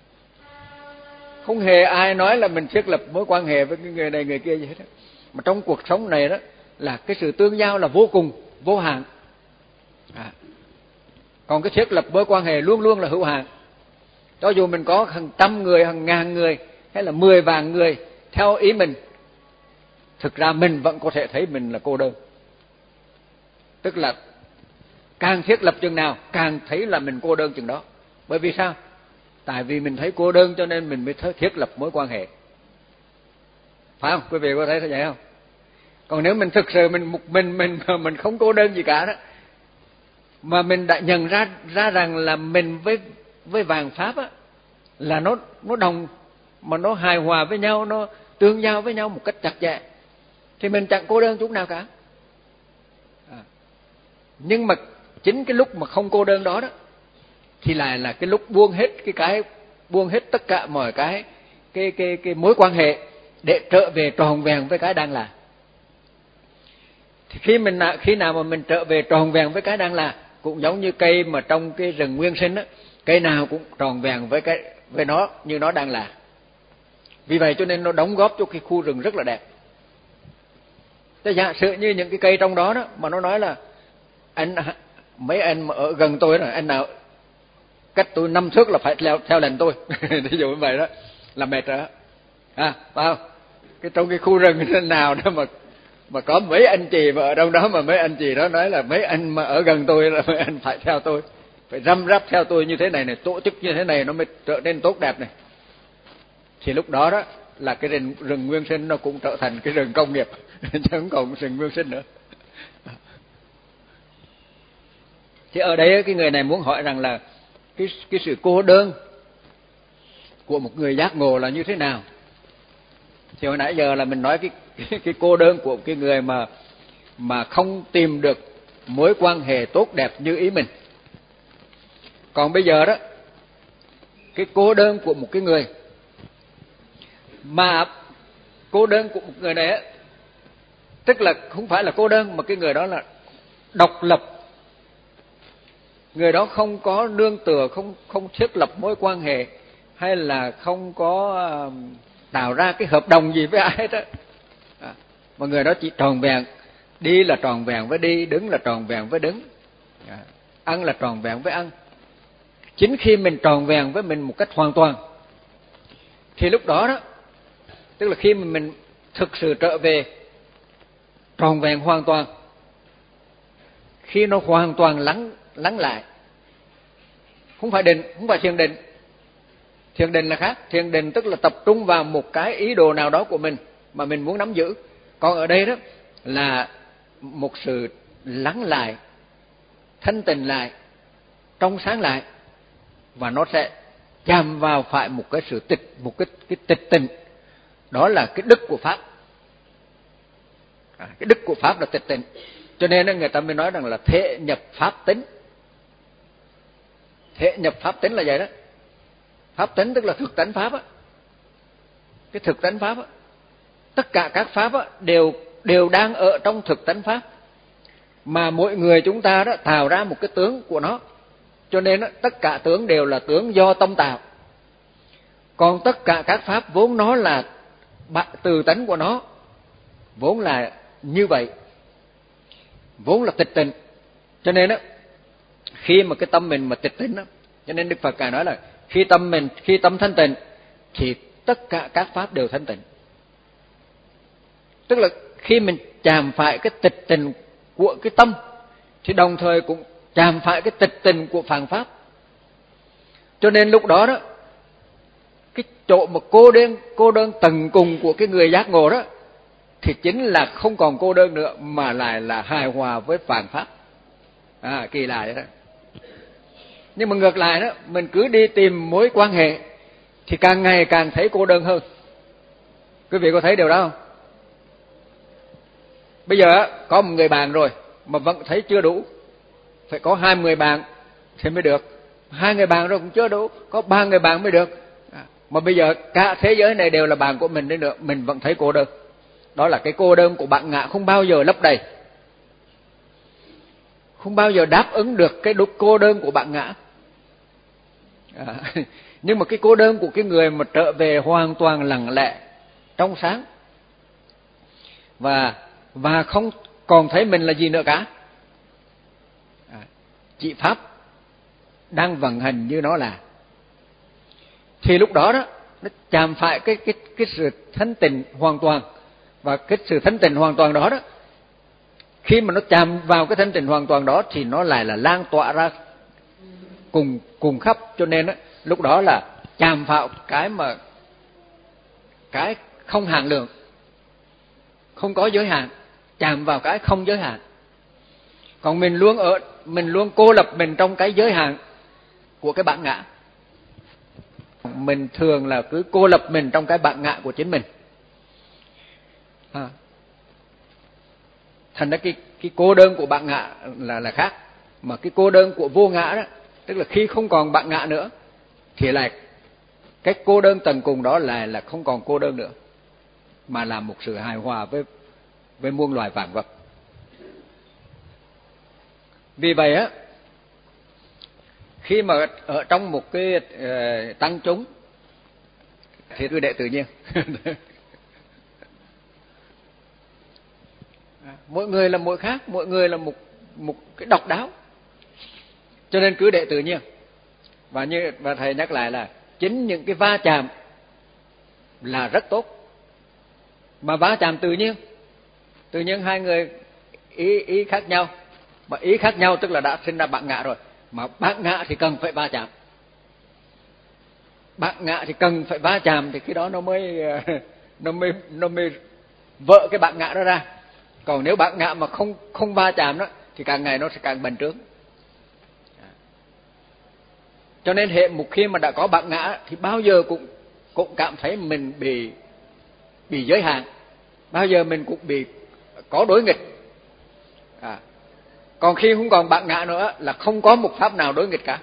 Không hề ai nói là mình thiết lập mối quan hệ với cái người này người kia gì hết. Mà trong cuộc sống này đó là cái sự tương giao là vô cùng, vô hạn. Còn cái thiết lập mối quan hệ luôn luôn là hữu hạn. Cho dù mình có hàng trăm người, hàng ngàn người hay là 10 vạn người theo ý mình, thực ra mình vẫn có thể thấy mình là cô đơn. Tức là càng thiết lập chừng nào càng thấy là mình cô đơn chừng đó. Bởi vì sao? Tại vì mình thấy cô đơn cho nên mình mới thiết lập mối quan hệ. Phải không? Quý vị có thấy vậy không? Còn nếu mình thực sự mình không cô đơn gì cả đó, mà mình đã nhận ra rằng là mình với vạn pháp á, là nó đồng mà nó hài hòa với nhau, nó tương giao với nhau một cách chặt chẽ, thì mình chẳng cô đơn chút nào cả. Nhưng mà chính cái lúc mà không cô đơn đó đó thì lại là cái lúc buông hết tất cả mọi cái mối quan hệ để trở về tròn vẹn với cái đang là. Thì khi nào mà mình trở về tròn vẹn với cái đang là, cũng giống như cây mà trong cái rừng nguyên sinh á, cây nào cũng tròn vẹn với nó như nó đang là. Vì vậy cho nên nó đóng góp cho cái khu rừng rất là đẹp. Thế giả sử như những cái cây trong đó đó mà nó nói là mấy anh mà ở gần tôi rồi, anh nào cách tôi 5 thước là phải theo lệnh tôi. Ví dụ như vậy đó là mệt rồi đó. Phải không? Trong cái khu rừng nào đó mà có mấy anh chị mà ở trong đó mà mấy anh chị đó nói là mấy anh mà ở gần tôi là mấy anh phải theo tôi, phải răm rắp theo tôi như thế này này, tổ chức như thế này nó mới trở nên tốt đẹp này. Thì lúc đó đó là cái rừng nguyên sinh nó cũng trở thành cái rừng công nghiệp chứ không còn rừng nguyên sinh nữa. Thì ở đây cái người này muốn hỏi rằng là cái sự cô đơn của một người giác ngộ là như thế nào. Thì hồi nãy giờ là mình nói cái cô đơn của cái người mà không tìm được mối quan hệ tốt đẹp như ý mình. Còn bây giờ đó, cái cô đơn của một cái người mà cô đơn của một người này á, tức là không phải là cô đơn mà cái người đó là độc lập. Người đó không có nương tựa, không thiết lập mối quan hệ, hay là không có tạo ra cái hợp đồng gì với ai hết á. Mà người đó chỉ tròn vẹn, đi là tròn vẹn với đi, đứng là tròn vẹn với đứng, ăn là tròn vẹn với ăn. Chính khi mình tròn vẹn với mình một cách hoàn toàn, thì lúc đó đó, tức là khi mà mình thực sự trở về tròn vẹn hoàn toàn, khi nó hoàn toàn lắng lại, không phải định, không phải thiền định. Thiền định là khác. Thiền định tức là tập trung vào một cái ý đồ nào đó của mình mà mình muốn nắm giữ. Còn ở đây đó là một sự lắng lại, thanh tịnh lại, trong sáng lại, và nó sẽ chạm vào phải một cái sự một cái tịch tịnh. Đó là cái đức của pháp. Cái đức của pháp là tịch tịnh. Cho nên người ta mới nói rằng là thể nhập pháp tính. Thể nhập pháp tính là vậy đó. Pháp tính tức là thực tánh pháp á. Cái thực tánh pháp á, tất cả các pháp á đều đang ở trong thực tánh pháp, mà mỗi người chúng ta đó tạo ra một cái tướng của nó. Cho nên đó, tất cả tướng đều là tướng do tâm tạo. Còn tất cả các pháp vốn nó là từ tánh của nó, vốn là như vậy, vốn là tịch tịnh. Cho nên đó, khi mà cái tâm mình mà tịch tịnh đó, cho nên Đức Phật Ngài nói là khi tâm thanh tịnh thì tất cả các pháp đều thanh tịnh. Tức là khi mình chạm phải cái tịch tịnh của cái tâm thì đồng thời cũng chạm phải cái tịch tịnh của phàm pháp. Cho nên lúc đó đó, cái chỗ mà cô đơn tận cùng của cái người giác ngộ đó thì chính là không còn cô đơn nữa, mà lại là hài hòa với phàm pháp. Kỳ lạ vậy đó. Nhưng mà ngược lại đó, mình cứ đi tìm mối quan hệ thì càng ngày càng thấy cô đơn hơn. Quý vị có thấy điều đó không? Bây giờ có một người bạn rồi mà vẫn thấy chưa đủ, phải có 2 người bạn thì mới được. 2 người bạn rồi cũng chưa đủ, có 3 người bạn mới được. Mà bây giờ cả thế giới này đều là bạn của mình đấy nữa, mình vẫn thấy cô đơn. Đó là cái cô đơn của bản ngã không bao giờ lấp đầy, không bao giờ đáp ứng được cái cô đơn của bản ngã. Nhưng mà cái cô đơn của cái người mà trở về hoàn toàn lặng lẽ, trong sáng, và không còn thấy mình là gì nữa cả, chỉ pháp đang vận hành như nó là. thì lúc đó đó nó chạm phải cái sự thanh tịnh hoàn toàn. Và cái sự thanh tịnh hoàn toàn đó đó, khi mà nó chạm vào cái thanh tịnh hoàn toàn đó thì nó lại là lan tỏa ra cùng khắp. Cho nên đó, lúc đó là chạm vào cái không hạn lượng, không có giới hạn, chạm vào cái không giới hạn. Còn mình luôn cô lập mình trong cái giới hạn của cái bản ngã. Mình thường là cứ cô lập mình trong cái bản ngã của chính mình. Thành ra cái cô đơn của bản ngã là khác. Mà cái cô đơn của vô ngã đó, tức là khi không còn bản ngã nữa thì lại cái cô đơn tận cùng đó là không còn cô đơn nữa, mà là một sự hài hòa với muôn loài vạn vật. Vì vậy á, khi mà ở trong một cái tăng chúng thì cứ để tự nhiên. Mỗi người là mỗi khác, mỗi người là một cái độc đáo, cho nên cứ để tự nhiên. Và thầy nhắc lại là chính những cái va chạm là rất tốt, mà va chạm tự nhiên hai người ý khác nhau, mà ý khác nhau tức là đã sinh ra bản ngã rồi. Mà bản ngã thì cần phải va chạm, bản ngã thì cần phải va chạm thì khi đó nó mới vỡ cái bản ngã đó ra. Còn nếu bản ngã mà không va chạm đó thì càng ngày nó sẽ càng bành trướng. Cho nên hệ một khi mà đã có bản ngã thì bao giờ cũng cảm thấy mình bị giới hạn, bao giờ mình cũng bị có đối nghịch. Còn khi không còn bản ngã nữa là không có một pháp nào đối nghịch cả.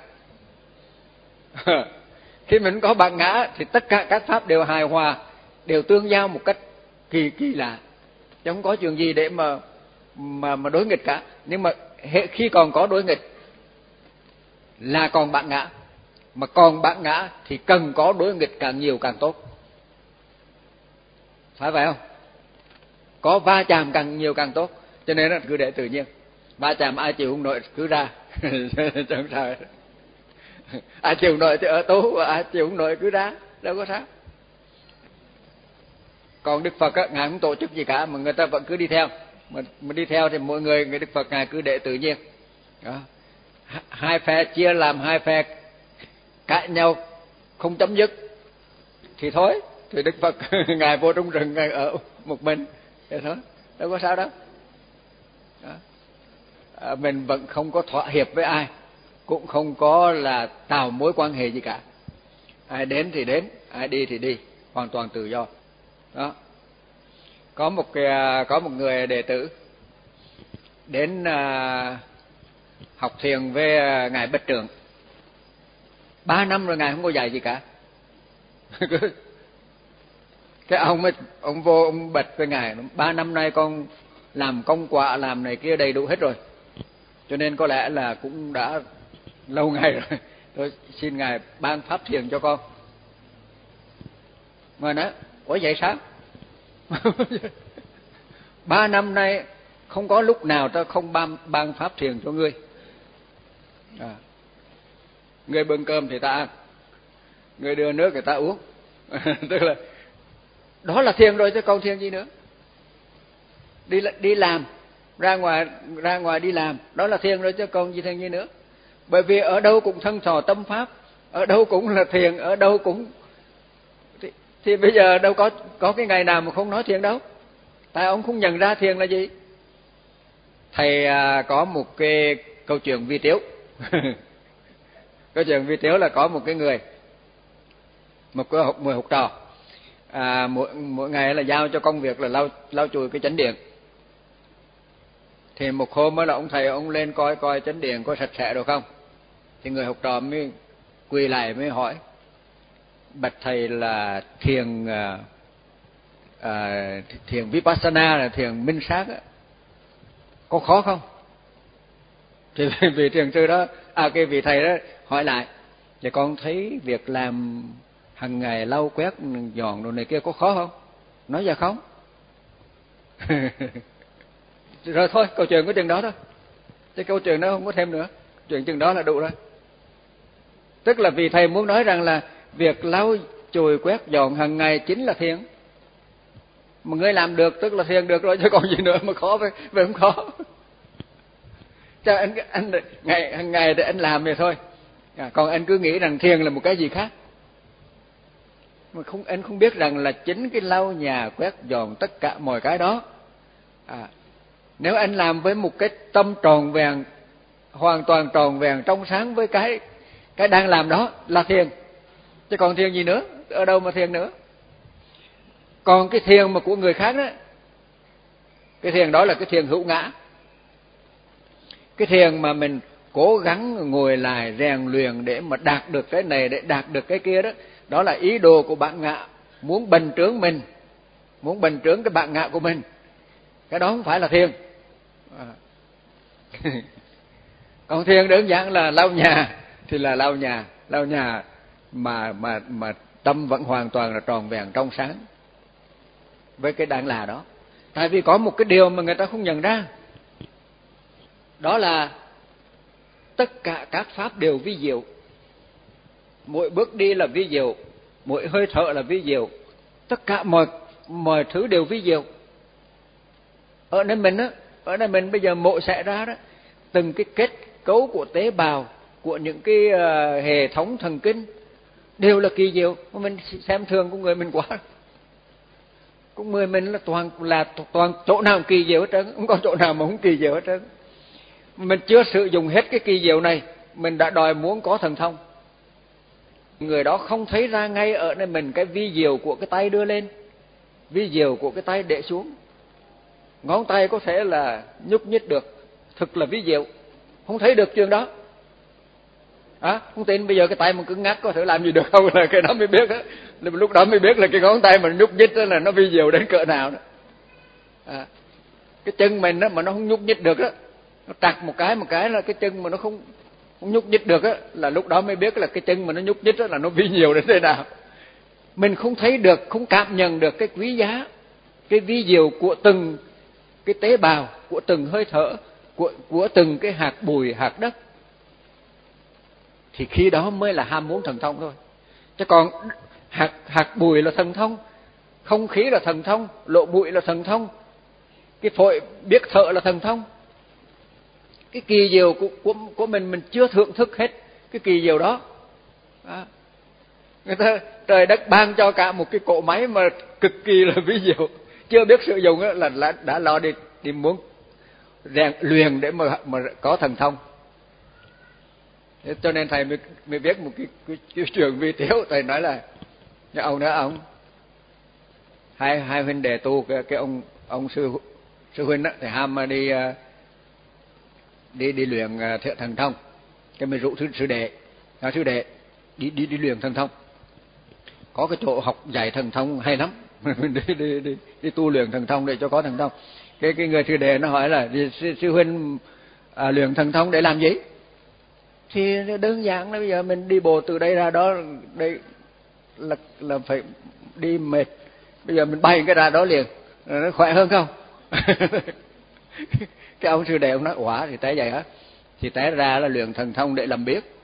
Khi mình có bản ngã thì tất cả các pháp đều hài hòa, đều tương giao một cách kỳ lạ, chứ không có chuyện gì để mà đối nghịch cả. Nhưng mà khi còn có đối nghịch là còn bản ngã, mà còn bản ngã thì cần có đối nghịch càng nhiều càng tốt, phải vậy không? Có va chạm càng nhiều càng tốt, cho nên là cứ để tự nhiên. Va chạm ai chịu không nổi cứ ra. Chẳng sao. Ai chịu nổi thì ở tù, ai chịu không nổi cứ ra, đâu có sao. Còn Đức Phật á, Ngài không tổ chức gì cả mà người ta vẫn cứ đi theo. Mà đi theo thì mỗi người Đức Phật Ngài cứ để tự nhiên. Đó. Hai phe chia làm hai phe cãi nhau không chấm dứt thì thôi, thì Đức Phật Ngài vô trong rừng, Ngài ở một mình thế thôi, đâu có sao đâu. Đó. Mình vẫn không có thỏa hiệp với ai, cũng không có là tạo mối quan hệ gì cả. Ai đến thì đến, ai đi thì đi, hoàn toàn tự do. Đó. Có một người đệ tử đến học thiền với ngài Bạch Trưởng. 3 năm rồi ngài không có dạy gì cả. Cái ông vô ông bạch với ngài, 3 năm nay con làm công quả làm này kia đầy đủ hết rồi, cho nên có lẽ là cũng đã lâu ngày rồi, tôi xin ngài ban pháp thiền cho con. Mà nói ủa vậy sao? 3 năm nay không có lúc nào ta không ban pháp thiền cho ngươi. Ngươi bưng cơm thì ta ăn, ngươi đưa nước thì ta uống. Tức là đó là thiền rồi chứ còn thiền gì nữa. Đi làm, ra ngoài đi làm, đó là thiền rồi chứ còn gì thiền gì nữa. Bởi vì ở đâu cũng thân thọ tâm pháp, ở đâu cũng là thiền, ở đâu cũng thì bây giờ đâu có cái ngày nào mà không nói thiền đâu. Tại ông không nhận ra thiền là gì. Thầy có một cái câu chuyện vi tiếu. Câu chuyện vi tiếu là có một cái người, một cái học trò, mỗi ngày là giao cho công việc là lau chùi cái chánh điện. Thì một hôm đó là ông thầy ông lên coi chánh điện có sạch sẽ được không. Thì người học trò mới quỳ lại mới hỏi: bạch thầy là thiền vipassana, là thiền minh sát á, có khó không? Thì vị thiền sư đó, cái vị thầy đó hỏi lại: thì con thấy việc làm hàng ngày lau quét dọn đồ này kia có khó không? Nói dạ không. Rồi thôi, câu chuyện của chừng đó thôi, chứ câu chuyện đó không có thêm nữa, chuyện chừng đó là đủ rồi. Tức là vì thầy muốn nói rằng là Việc lau chùi quét dọn hàng ngày chính là thiền. Mà ngươi làm được tức là thiền được rồi, chứ còn gì nữa mà khó với không khó. Cho anh hàng ngày thì anh làm vậy thôi. Còn anh cứ nghĩ rằng thiền là một cái gì khác. Mà anh không biết rằng là chính cái lau nhà quét dọn tất cả mọi cái đó, nếu anh làm với một cái tâm tròn vẹn, hoàn toàn tròn vẹn trong sáng với cái đang làm đó là thiền. Chứ còn thiền gì nữa, ở đâu mà thiền nữa. Còn cái thiền mà của người khác đó, cái thiền đó là cái thiền hữu ngã. Cái thiền mà mình cố gắng ngồi lại rèn luyện để mà đạt được cái này, để đạt được cái kia đó, đó là ý đồ của bản ngã, muốn bành trướng mình, muốn bành trướng cái bản ngã của mình. Cái đó không phải là thiền. Còn thiền đơn giản là lau nhà thì là lau nhà mà tâm vẫn hoàn toàn là tròn vẹn trong sáng với cái đang là đó. Tại vì có một cái điều mà người ta không nhận ra, đó là tất cả các pháp đều vi diệu. Mỗi bước đi là vi diệu, mỗi hơi thở là vi diệu, tất cả mọi thứ đều vi diệu. Ở nơi mình á, ở nơi mình bây giờ mổ xẻ ra đó, từng cái kết cấu của tế bào, của những cái hệ thống thần kinh đều là kỳ diệu. Mà mình xem thường của người mình quá. Của người mình là toàn chỗ nào kỳ diệu hết trơn, không có chỗ nào mà không kỳ diệu hết trơn. Mình chưa sử dụng hết cái kỳ diệu này, mình đã đòi muốn có thần thông. Người đó không thấy ra ngay ở nơi mình cái vi diệu của cái tay đưa lên, vi diệu của cái tay để xuống. Ngón tay có thể là nhúc nhích được, thực là vi diệu, không thấy được chuyện đó. Không tin bây giờ cái tay mà cứng ngắc có thể làm gì được không, là cái đó mới biết đó. Lúc đó mới biết là cái ngón tay mà nhúc nhích đó là nó vi diệu đến cỡ nào đó. Cái chân mình đó mà nó không nhúc nhích được đó, nó trặc một cái là cái chân mà nó không nhúc nhích được á, là lúc đó mới biết là cái chân mà nó nhúc nhích đó là nó vi diệu đến thế nào. Mình không thấy được, không cảm nhận được cái quý giá, cái vi diệu của từng cái tế bào, của từng hơi thở, của từng cái hạt bụi, hạt đất, thì khi đó mới là ham muốn thần thông thôi. Chứ còn hạt bụi là thần thông, không khí là thần thông, lộ bụi là thần thông, cái phổi biết thở là thần thông. Cái kỳ diệu của mình chưa thưởng thức hết cái kỳ diệu đó. Người ta trời đất ban cho cả một cái cỗ máy mà cực kỳ là ví dụ, chưa biết sử dụng là đã lo đi muốn rèn luyện để mà có thần thông. Thế cho nên thầy mới viết một cái trường vi tiếu. Thầy nói là ông hai huynh đệ tu, cái ông sư huynh đó, thì ham mà đi luyện thần thông. Cái mình rủ sư đệ đi luyện thần thông. Có cái chỗ học dạy thần thông hay lắm. Mình đi tu luyện thần thông để cho có thần thông. Cái người sư đệ nó hỏi là sư huynh luyện thần thông để làm gì? Thì đơn giản là bây giờ mình đi bộ từ đây ra đó, đây là phải đi mệt. Bây giờ mình bay cái ra đó liền, nó khỏe hơn không? Cái ông sư đệ ông nói quả thì té vậy hả? Thì té ra là luyện thần thông để làm biết.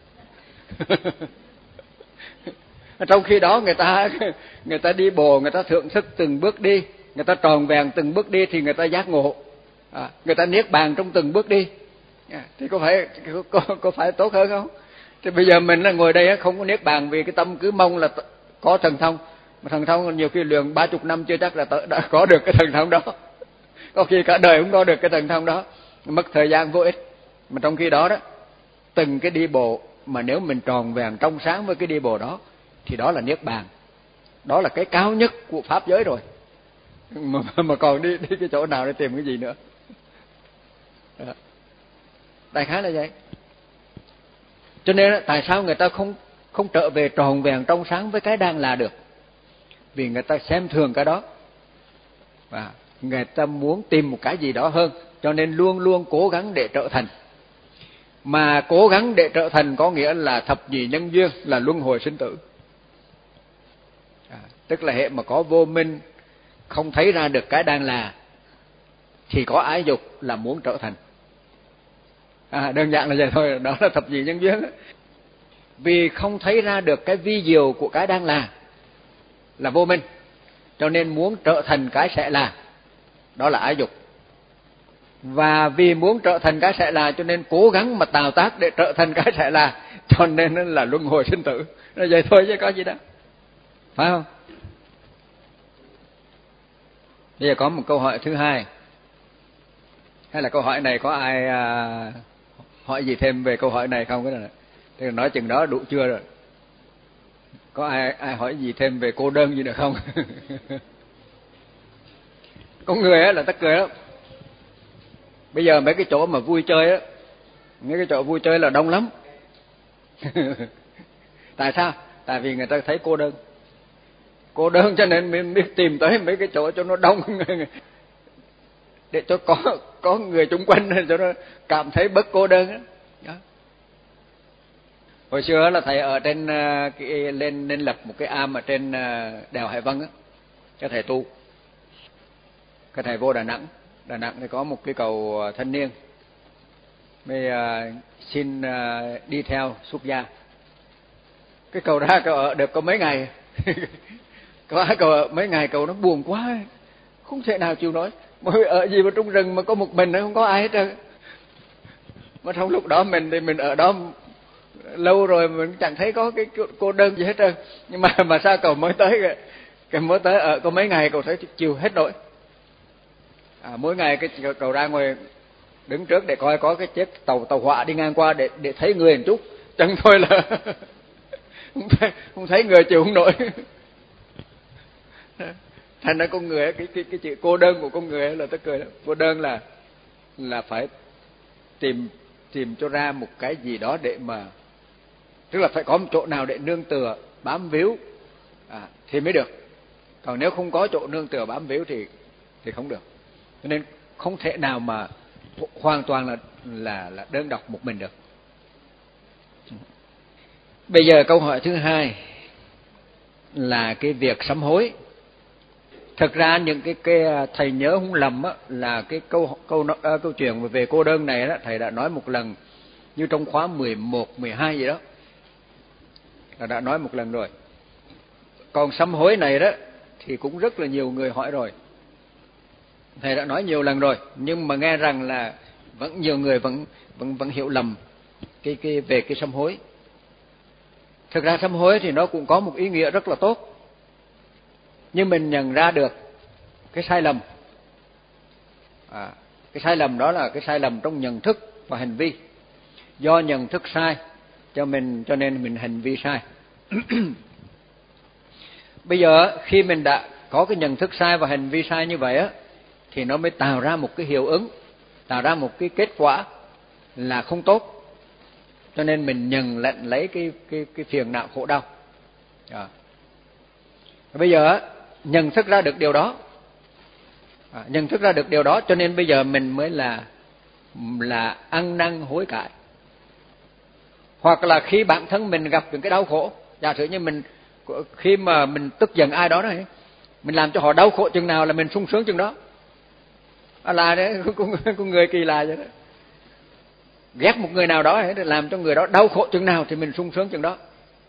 Trong khi đó người ta đi bộ, người ta thưởng thức từng bước đi, người ta tròn vẹn từng bước đi thì người ta giác ngộ, người ta niết bàn trong từng bước đi. Thì có phải tốt hơn không? Thì bây giờ mình là ngồi đây không có niết bàn vì cái tâm cứ mong là có thần thông, mà thần thông nhiều khi luyện 30 năm chưa chắc là đã có được cái thần thông đó. Có khi cả đời không có được cái thần thông đó, mất thời gian vô ích. Mà trong khi đó từng cái đi bộ mà nếu mình tròn vẹn trong sáng với cái đi bộ đó thì đó là niết bàn, đó là cái cao nhất của pháp giới rồi. Mà còn đi cái chỗ nào để tìm cái gì nữa? Đại khái là vậy. Cho nên tại sao người ta không trở về tròn vẹn trong sáng với cái đang là được? Vì người ta xem thường cái đó và người ta muốn tìm một cái gì đó hơn, cho nên luôn luôn cố gắng để trở thành. Mà cố gắng để trở thành có nghĩa là thập nhị nhân duyên, là luân hồi sinh tử. Tức là hệ mà có vô minh, không thấy ra được cái đang là, thì có ái dục là muốn trở thành. Đơn giản là vậy thôi, đó là thập nhị nhân duyên. Vì không thấy ra được cái vi diệu của cái đang là vô minh, cho nên muốn trở thành cái sẽ là, đó là ái dục. Và vì muốn trở thành cái sẽ là cho nên cố gắng mà tạo tác để trở thành cái sẽ là, cho nên nó là luân hồi sinh tử. Nó vậy thôi chứ có gì đó, phải không? Bây giờ có một câu hỏi thứ hai, hay là câu hỏi này có ai hỏi gì thêm về câu hỏi này không? Cái này thì nói chừng đó đủ chưa rồi. Có ai hỏi gì thêm về cô đơn gì nữa không? Có người á là tất cười lắm. Bây giờ mấy cái chỗ mà vui chơi á, mấy cái chỗ vui chơi là đông lắm. Tại sao? Tại vì người ta thấy cô đơn. Cô đơn cho nên mình biết tìm tới mấy cái chỗ cho nó đông, để cho có người chung quanh, cho nó cảm thấy bớt cô đơn đó. Hồi xưa là thầy ở trên lên lập một cái am ở trên đèo Hải Vân á, cho thầy tu. Cái thầy vô Đà Nẵng thì có một cái cầu thanh niên, mới xin đi theo xuất gia. Cái cầu ra cầu ở được có mấy ngày, cầu mấy ngày cầu nó buồn quá, không thể nào chịu nổi. Mới ở gì mà trong rừng mà có một mình, nó không có ai hết trơn. Mà trong lúc đó mình thì mình ở đó lâu rồi, mình chẳng thấy có cái cô đơn gì hết trơn. Nhưng mà sao cầu mới tới, cái mới tới ở có mấy ngày cầu thấy chịu hết nổi. Mỗi ngày cái cầu ra ngoài đứng trước để coi có cái chiếc tàu hỏa đi ngang qua để thấy người một chút, chẳng thôi là không thấy người chịu không nổi. Thành ra con người cái chữ cô đơn của con người là tức cười lắm. Cô đơn là phải tìm cho ra một cái gì đó để mà, tức là phải có một chỗ nào để nương tựa bám víu thì mới được. Còn nếu không có chỗ nương tựa bám víu thì không được. Cho nên không thể nào mà hoàn toàn là đơn độc một mình được. Bây giờ câu hỏi thứ hai là cái việc sám hối. Thực ra những cái thầy nhớ không lầm á, là cái câu chuyện về cô đơn này đó, thầy đã nói một lần như trong khóa 11, 12 gì đó, đã nói một lần rồi. Còn sám hối này đó thì cũng rất là nhiều người hỏi rồi, thầy đã nói nhiều lần rồi, nhưng mà nghe rằng là vẫn nhiều người vẫn hiểu lầm cái về cái sám hối. Thực ra sám hối thì nó cũng có một ý nghĩa rất là tốt, nhưng mình nhận ra được cái sai lầm. Cái sai lầm đó là cái sai lầm trong nhận thức và hành vi. Do nhận thức sai cho nên mình hành vi sai. Bây giờ khi mình đã có cái nhận thức sai và hành vi sai như vậy á, thì nó mới tạo ra một cái hiệu ứng, tạo ra một cái kết quả là không tốt. Cho nên mình nhận lệnh lấy cái phiền não khổ đau. Bây giờ nhận thức ra được điều đó, cho nên bây giờ mình mới là ăn năn hối cải. Hoặc là khi bản thân mình gặp những cái đau khổ, giả sử như khi mà mình tức giận ai đó này, mình làm cho họ đau khổ chừng nào là mình sung sướng chừng đó. Là đấy, con người kỳ lạ vậy đó. Ghét một người nào đó làm cho người đó đau khổ chừng nào thì mình sung sướng chừng đó.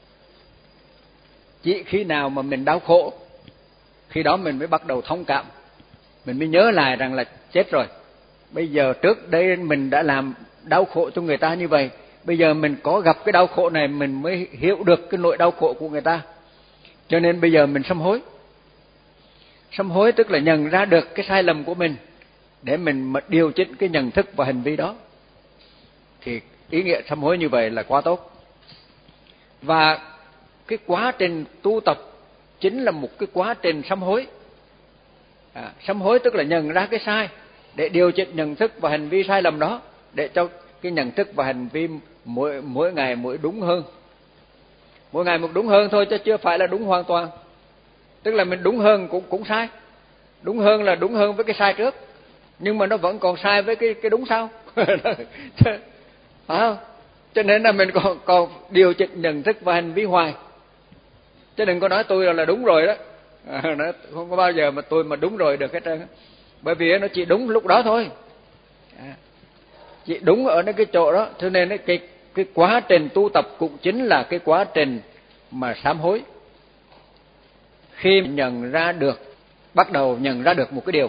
Chỉ khi nào mà mình đau khổ, khi đó mình mới bắt đầu thông cảm, mình mới nhớ lại rằng là chết rồi. Bây giờ trước đây mình đã làm đau khổ cho người ta như vậy, bây giờ mình có gặp cái đau khổ này mình mới hiểu được cái nỗi đau khổ của người ta. Cho nên bây giờ mình sám hối. Sám hối tức là nhận ra được cái sai lầm của mình để mình mà điều chỉnh cái nhận thức và hành vi đó. Thì ý nghĩa sám hối như vậy là quá tốt. Và cái quá trình tu tập chính là một cái quá trình sám hối. Sám hối tức là nhận ra cái sai để điều chỉnh nhận thức và hành vi sai lầm đó, để cho cái nhận thức và hành vi mỗi ngày mỗi đúng hơn. Mỗi ngày một đúng hơn thôi, chứ chưa phải là đúng hoàn toàn. Tức là mình đúng hơn cũng sai. Đúng hơn là đúng hơn với cái sai trước, nhưng mà nó vẫn còn sai với cái đúng sau. Phải không? Cho nên là mình còn điều chỉnh nhận thức và hành vi hoài. Chứ đừng có nói tôi là đúng rồi đó. Nó không có bao giờ mà tôi mà đúng rồi được hết trơn. Bởi vì nó chỉ đúng lúc đó thôi. Chỉ đúng ở cái chỗ đó. Cho nên cái quá trình tu tập cũng chính là cái quá trình mà sám hối. Khi bắt đầu nhận ra được một cái điều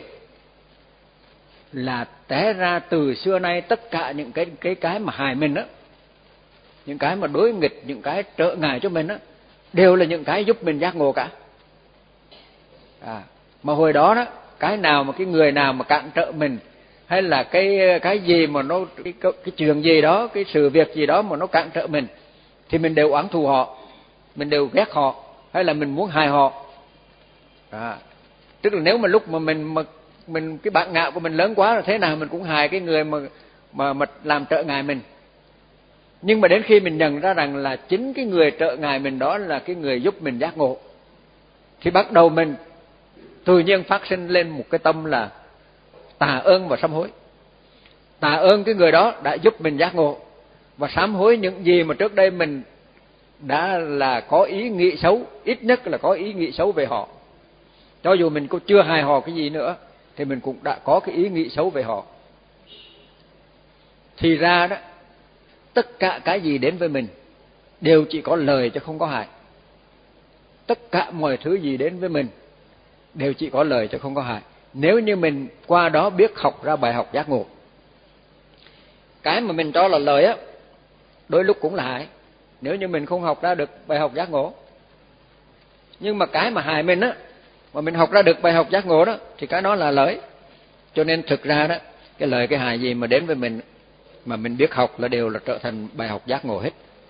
là té ra từ xưa nay tất cả những cái mà hại mình á, những cái mà đối nghịch, những cái trở ngại cho mình á, đều là những cái giúp mình giác ngộ cả. Mà hồi đó đó, cái nào mà cái người nào mà cản trở mình, hay là cái gì mà nó cái chuyện gì đó, cái sự việc gì đó mà nó cản trở mình, thì mình đều oán thù họ, mình đều ghét họ, hay là mình muốn hại họ. Tức là nếu mà lúc mà mình cái bản ngạo của mình lớn quá rồi, thế nào mình cũng hại cái người mà làm trở ngại mình. Nhưng mà đến khi mình nhận ra rằng là chính cái người trở ngại mình đó là cái người giúp mình giác ngộ, thì bắt đầu mình tự nhiên phát sinh lên một cái tâm là tạ ơn và sám hối. Tạ ơn cái người đó đã giúp mình giác ngộ, và sám hối những gì mà trước đây mình đã là có ý nghĩ xấu, ít nhất là có ý nghĩ xấu về họ. Cho dù mình cũng chưa hài họ cái gì nữa, thì mình cũng đã có cái ý nghĩ xấu về họ. Thì ra đó, tất cả cái gì đến với mình đều chỉ có lợi chứ không có hại. Tất cả mọi thứ gì đến với mình đều chỉ có lợi chứ không có hại, nếu như mình qua đó biết học ra bài học giác ngộ. Cái mà mình cho là lợi á, đôi lúc cũng là hại, nếu như mình không học ra được bài học giác ngộ. Nhưng mà cái mà hại mình á, mà mình học ra được bài học giác ngộ đó, thì cái đó là lợi. Cho nên thực ra đó, cái lợi cái hại gì mà đến với mình mà mình biết học là đều là trở thành bài học giác ngộ hết.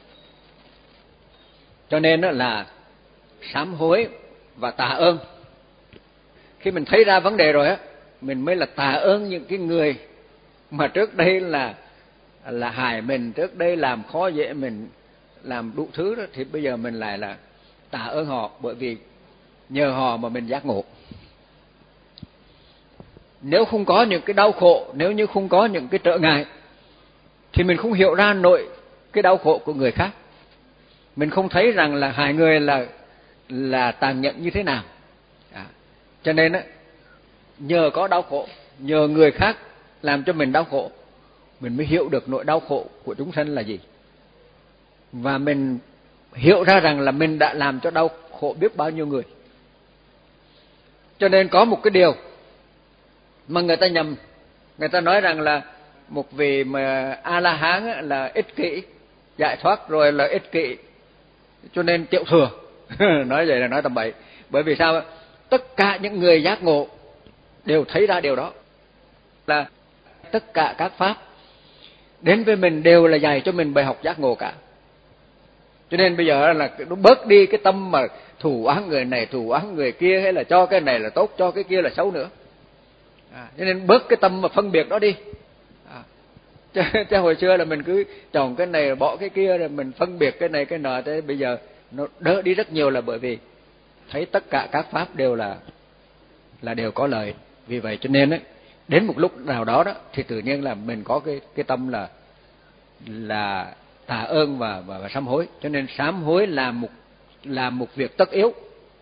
Cho nên đó là sám hối và tạ ơn. Khi mình thấy ra vấn đề rồi á, mình mới là tạ ơn những cái người mà trước đây là hại mình, trước đây làm khó dễ mình, làm đủ thứ đó, thì bây giờ mình lại là tạ ơn họ, bởi vì nhờ họ mà mình giác ngộ. Nếu không có những cái đau khổ, nếu như không có những cái trở ngại, thì mình không hiểu ra nổi cái đau khổ của người khác. Mình không thấy rằng là hại người là tàn nhẫn như thế nào. Cho nên á, nhờ có đau khổ, nhờ người khác làm cho mình đau khổ, mình mới hiểu được nỗi đau khổ của chúng sanh là gì. Và mình hiểu ra rằng là mình đã làm cho đau khổ biết bao nhiêu người. Cho nên có một cái điều mà người ta nhầm, người ta nói rằng là một vị mà A-la-hán là ích kỷ, giải thoát rồi là ích kỷ, cho nên chịu thừa. Nói vậy là nói tầm bậy. Bởi vì sao? Tất cả những người giác ngộ đều thấy ra điều đó, là tất cả các pháp đến với mình đều là dạy cho mình bài học giác ngộ cả. Cho nên bây giờ là nó bớt đi cái tâm mà thù oán người này, thù oán người kia, hay là cho cái này là tốt, cho cái kia là xấu nữa. Cho nên bớt cái tâm mà phân biệt đó đi. Chứ hồi xưa là mình cứ chọn cái này bỏ cái kia, rồi mình phân biệt cái này cái nọ. Thế bây giờ nó đỡ đi rất nhiều, là bởi vì thấy tất cả các pháp đều là đều có lợi. Vì vậy cho nên ấy, đến một lúc nào đó đó thì tự nhiên là mình có cái tâm là tạ ơn và sám hối. Cho nên sám hối là một việc tất yếu.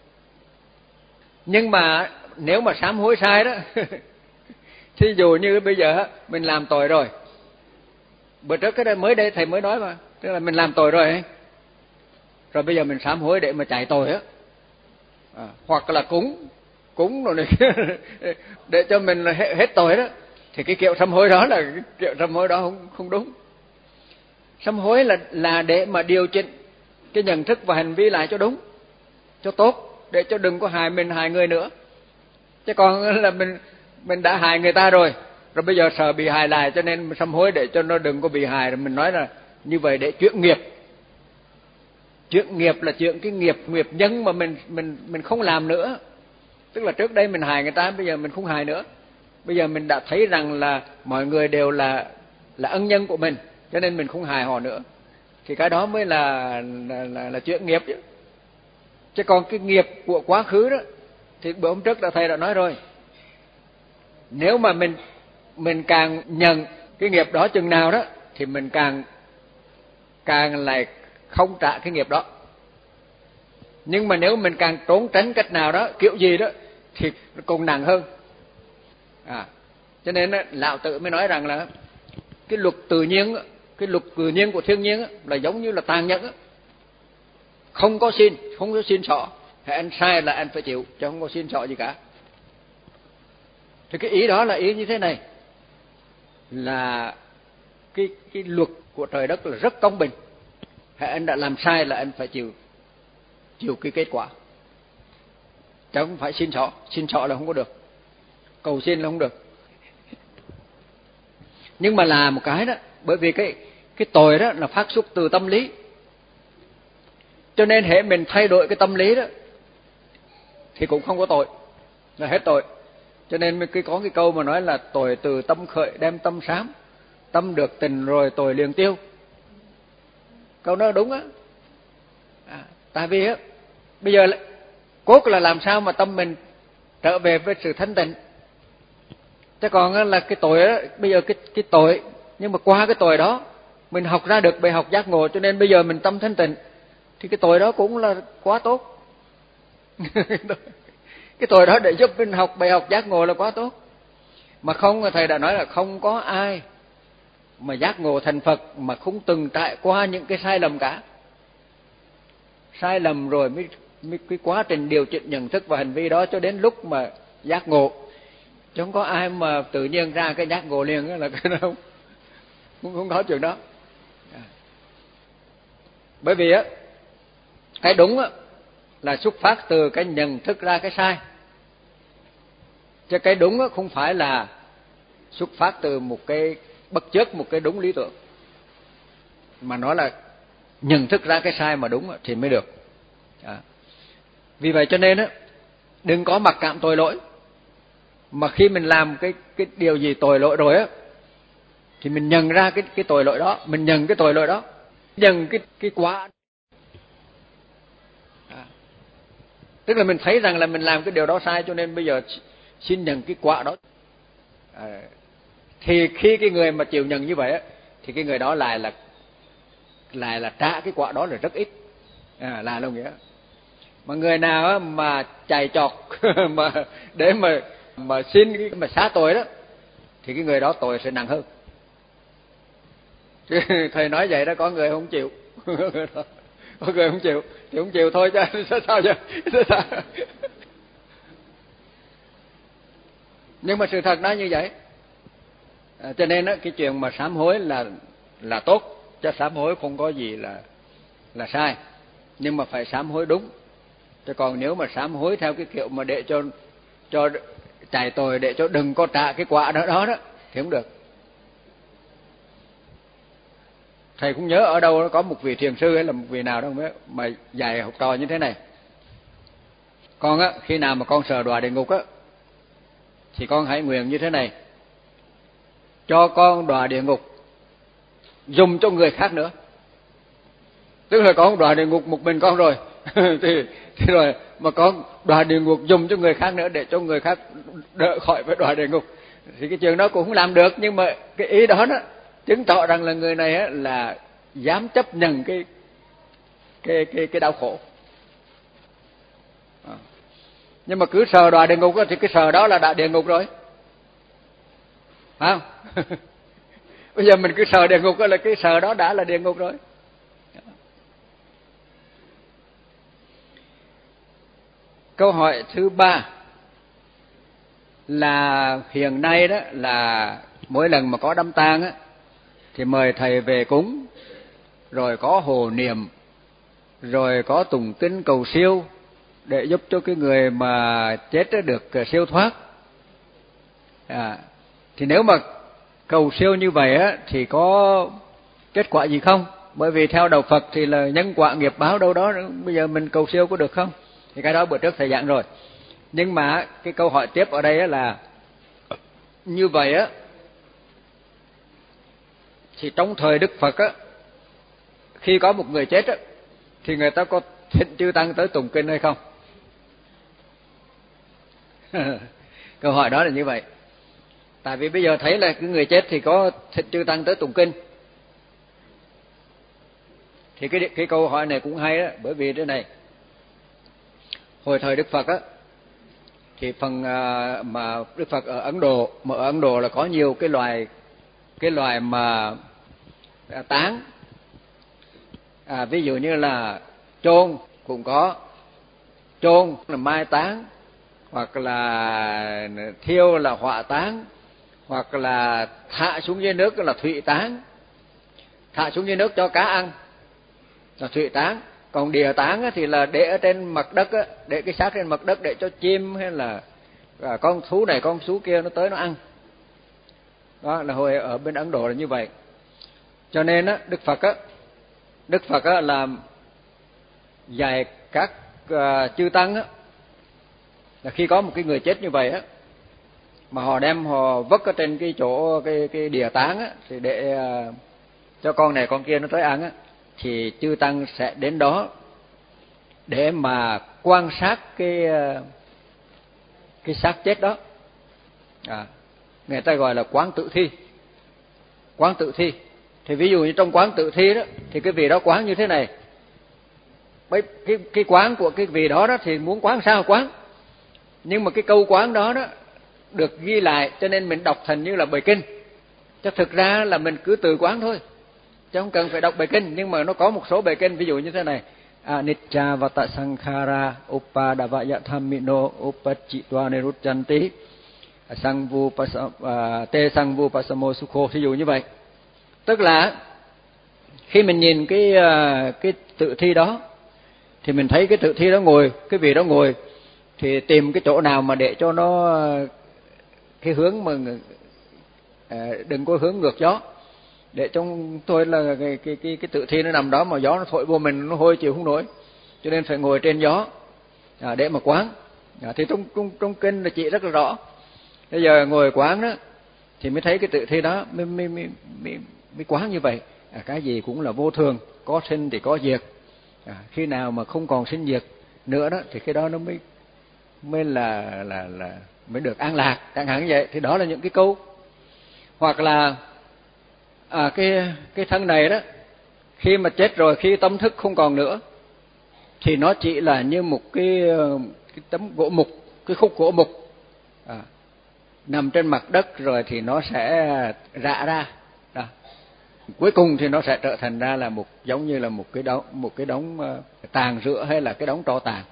Nhưng mà nếu mà sám hối sai đó thí dụ như bây giờ mình làm tội rồi, bữa trước cái đây mới đây thầy mới nói mà, tức là mình làm tội rồi, rồi bây giờ mình sám hối để mà chạy tội á, hoặc là cúng rồi này để cho mình hết tội đó, thì cái kiểu sám hối đó là cái kiểu sám hối đó không đúng. Sám hối là để mà điều chỉnh cái nhận thức và hành vi lại cho đúng, cho tốt, để cho đừng có hại mình, hại người nữa. Chứ còn là mình đã hại người ta rồi bây giờ sợ bị hại lại, cho nên sám hối để cho nó đừng có bị hại. Rồi mình nói là như vậy để chuyển nghiệp. Chuyển nghiệp là chuyện cái nghiệp nhân mà mình không làm nữa. Tức là trước đây mình hại người ta, bây giờ mình không hại nữa. Bây giờ mình đã thấy rằng là mọi người đều là ân nhân của mình, cho nên mình không hại họ nữa. Thì cái đó mới là chuyển nghiệp chứ. Chứ còn cái nghiệp của quá khứ đó thì bữa hôm trước thầy đã nói rồi. Nếu mà mình càng nhận cái nghiệp đó chừng nào đó thì mình càng lại không trả cái nghiệp đó. Nhưng mà nếu mình càng trốn tránh cách nào đó, kiểu gì đó, thì nó còn nặng hơn. Cho nên Lão Tử mới nói rằng là cái luật tự nhiên, cái luật tự nhiên của thiên nhiên á, là giống như là tàn nhẫn á, không có xin xỏ, hay anh sai là anh phải chịu, chứ không có xin xỏ gì cả. Thì cái ý đó là ý như thế này, là cái luật của trời đất là rất công bình, hay anh đã làm sai là anh phải chịu cái kết quả, chứ không phải xin xỏ là không có được, cầu xin là không được. Nhưng mà là một cái đó, bởi vì cái tội đó là phát xuất từ tâm lý, cho nên hễ mình thay đổi cái tâm lý đó thì cũng không có tội, là hết tội. Cho nên có cái câu mà nói là tội từ tâm khởi đem tâm sám, tâm được tình rồi tội liền tiêu. Câu đó đúng á. Tại vì á, bây giờ cốt là làm sao mà tâm mình trở về với sự thanh tịnh. Chứ còn là cái tội á, bây giờ cái tội, nhưng mà qua cái tội đó mình học ra được bài học giác ngộ, cho nên bây giờ mình tâm thanh tịnh, thì cái tội đó cũng là quá tốt. Cái tội đó để giúp mình học bài học giác ngộ là quá tốt. Mà không, thầy đã nói là không có ai mà giác ngộ thành Phật mà không từng trải qua những cái sai lầm cả. Sai lầm rồi mới cái quá trình điều chỉnh nhận thức và hành vi đó cho đến lúc mà giác ngộ. Chứ không có ai mà tự nhiên ra cái giác ngộ liền, là cái đâu không có chuyện đó. Bởi vì á, cái đúng á là xuất phát từ cái nhận thức ra cái sai, chứ cái đúng á không phải là xuất phát từ một cái bất chợt một cái đúng lý tưởng, mà nó là nhận thức ra cái sai mà đúng thì mới được. Vì vậy cho nên á, đừng có mặc cảm tội lỗi, mà khi mình làm cái điều gì tội lỗi rồi á, thì mình nhận ra cái tội lỗi đó, mình nhận cái tội lỗi đó, nhận cái quả. Tức là mình thấy rằng là mình làm cái điều đó sai, cho nên bây giờ xin nhận cái quả đó. Thì khi cái người mà chịu nhận như vậy á, thì cái người đó lại là trả cái quả đó là rất ít, là đâu nghĩa. Mà người nào á mà chạy chọt mà để mà xin mà xá tội đó, thì cái người đó tội sẽ nặng hơn. Chứ thầy nói vậy đó, có người không chịu. Có người không chịu thì không chịu thôi, chứ sao chứ. Nhưng mà sự thật nó như vậy. Cho nên đó, cái chuyện mà sám hối là tốt, chứ sám hối không có gì là sai, nhưng mà phải sám hối đúng. Chứ còn nếu mà sám hối theo cái kiểu mà để cho chạy tội, để cho đừng có trả cái quả đó thì không được. Thầy cũng nhớ ở đâu có một vị thiền sư hay là một vị nào đó mà dạy học trò như thế này: con á, khi nào mà con sợ đọa địa ngục á, thì con hãy nguyện như thế này: cho con đọa địa ngục dùng cho người khác nữa. Tức là con đọa địa ngục một mình con rồi thì rồi mà con đọa địa ngục dùng cho người khác nữa, để cho người khác đỡ khỏi phải đọa địa ngục. Thì cái chuyện đó cũng không làm được, nhưng mà cái ý đó chứng tỏ rằng là người này á là dám chấp nhận cái đau khổ. Nhưng mà cứ sờ đọa địa ngục thì cái sờ đó là đã địa ngục rồi, phải không? Bây giờ mình cứ sờ địa ngục là cái sờ đó đã là địa ngục rồi. Câu hỏi thứ 3 là hiện nay đó là mỗi lần mà có đám tang á, thì mời thầy về cúng, rồi có hộ niệm, rồi có tụng kinh cầu siêu để giúp cho cái người mà chết được siêu thoát. Thì nếu mà cầu siêu như vậy á thì có kết quả gì không? Bởi vì theo đạo Phật thì là nhân quả nghiệp báo đâu đó, bây giờ mình cầu siêu có được không? Thì cái đó bữa trước thầy giảng rồi. Nhưng mà cái câu hỏi tiếp ở đây á là như vậy á, thì trong thời Đức Phật á, khi có một người chết á, thì người ta có thỉnh chư tăng tới tụng kinh hay không? Câu hỏi đó là như vậy. Tại vì bây giờ thấy là cái người chết thì có thỉnh chư tăng tới tụng kinh. Thì cái câu hỏi này cũng hay đó, bởi vì thế này: hồi thời Đức Phật á, thì phần mà Đức Phật ở Ấn Độ, mà ở Ấn Độ là có nhiều cái loài mà táng. Ví dụ như là chôn cũng có, chôn là mai táng, hoặc là thiêu là hỏa táng, hoặc là thả xuống dưới nước là thủy táng. Thả xuống dưới nước cho cá ăn là thủy táng. Còn địa táng thì là để ở trên mặt đất, để cái xác trên mặt đất để cho chim hay là con thú này con thú kia nó tới nó ăn. Đó là hồi ở bên Ấn Độ là như vậy. Cho nên Đức Phật là dạy các chư tăng là khi có một cái người chết như vậy mà họ đem họ vất ở trên cái chỗ cái địa táng thì để cho con này con kia nó tới ăn thì chư tăng sẽ đến đó để mà quan sát cái xác chết đó. Người ta gọi là quán tự thi. Quán tự thi thì ví dụ như trong quán tự thi đó thì cái vị đó quán như thế này, cái quán của cái vị đó thì muốn quán sao quán, nhưng mà cái câu quán đó được ghi lại cho nên mình đọc thành như là bài kinh, chứ thực ra là mình cứ tự quán thôi chứ không cần phải đọc bài kinh. Nhưng mà nó có một số bài kinh ví dụ như thế này: Anicca vata sankhara upadavaya dhammino upachitva nirucchanti te sangvu pasamo sukho. Ví dụ như vậy, tức là khi mình nhìn cái tự thi đó thì mình thấy cái tự thi đó ngồi, cái vị đó ngồi thì tìm cái chỗ nào mà để cho nó cái hướng mà đừng có hướng ngược gió, để trong tôi là cái tự thi nó nằm đó mà gió nó thổi vô mình nó hôi chịu không nổi, cho nên phải ngồi trên gió để mà quán. Thì trong kinh là chỉ rất là rõ. Bây giờ ngồi quán đó thì mới thấy cái tự thi đó mới quán như vậy. Cái gì cũng là vô thường, có sinh thì có diệt. Khi nào mà không còn sinh diệt nữa đó thì cái đó nó mới là mới được an lạc, chẳng hạn như vậy. Thì đó là những cái câu. Hoặc là cái thân này đó khi mà chết rồi, khi tâm thức không còn nữa thì nó chỉ là như một cái tấm gỗ mục, cái khúc gỗ mục nằm trên mặt đất rồi thì nó sẽ rã ra. Cuối cùng thì nó sẽ trở thành ra là giống như là một cái đống tàn rữa hay là cái đống tro tàn.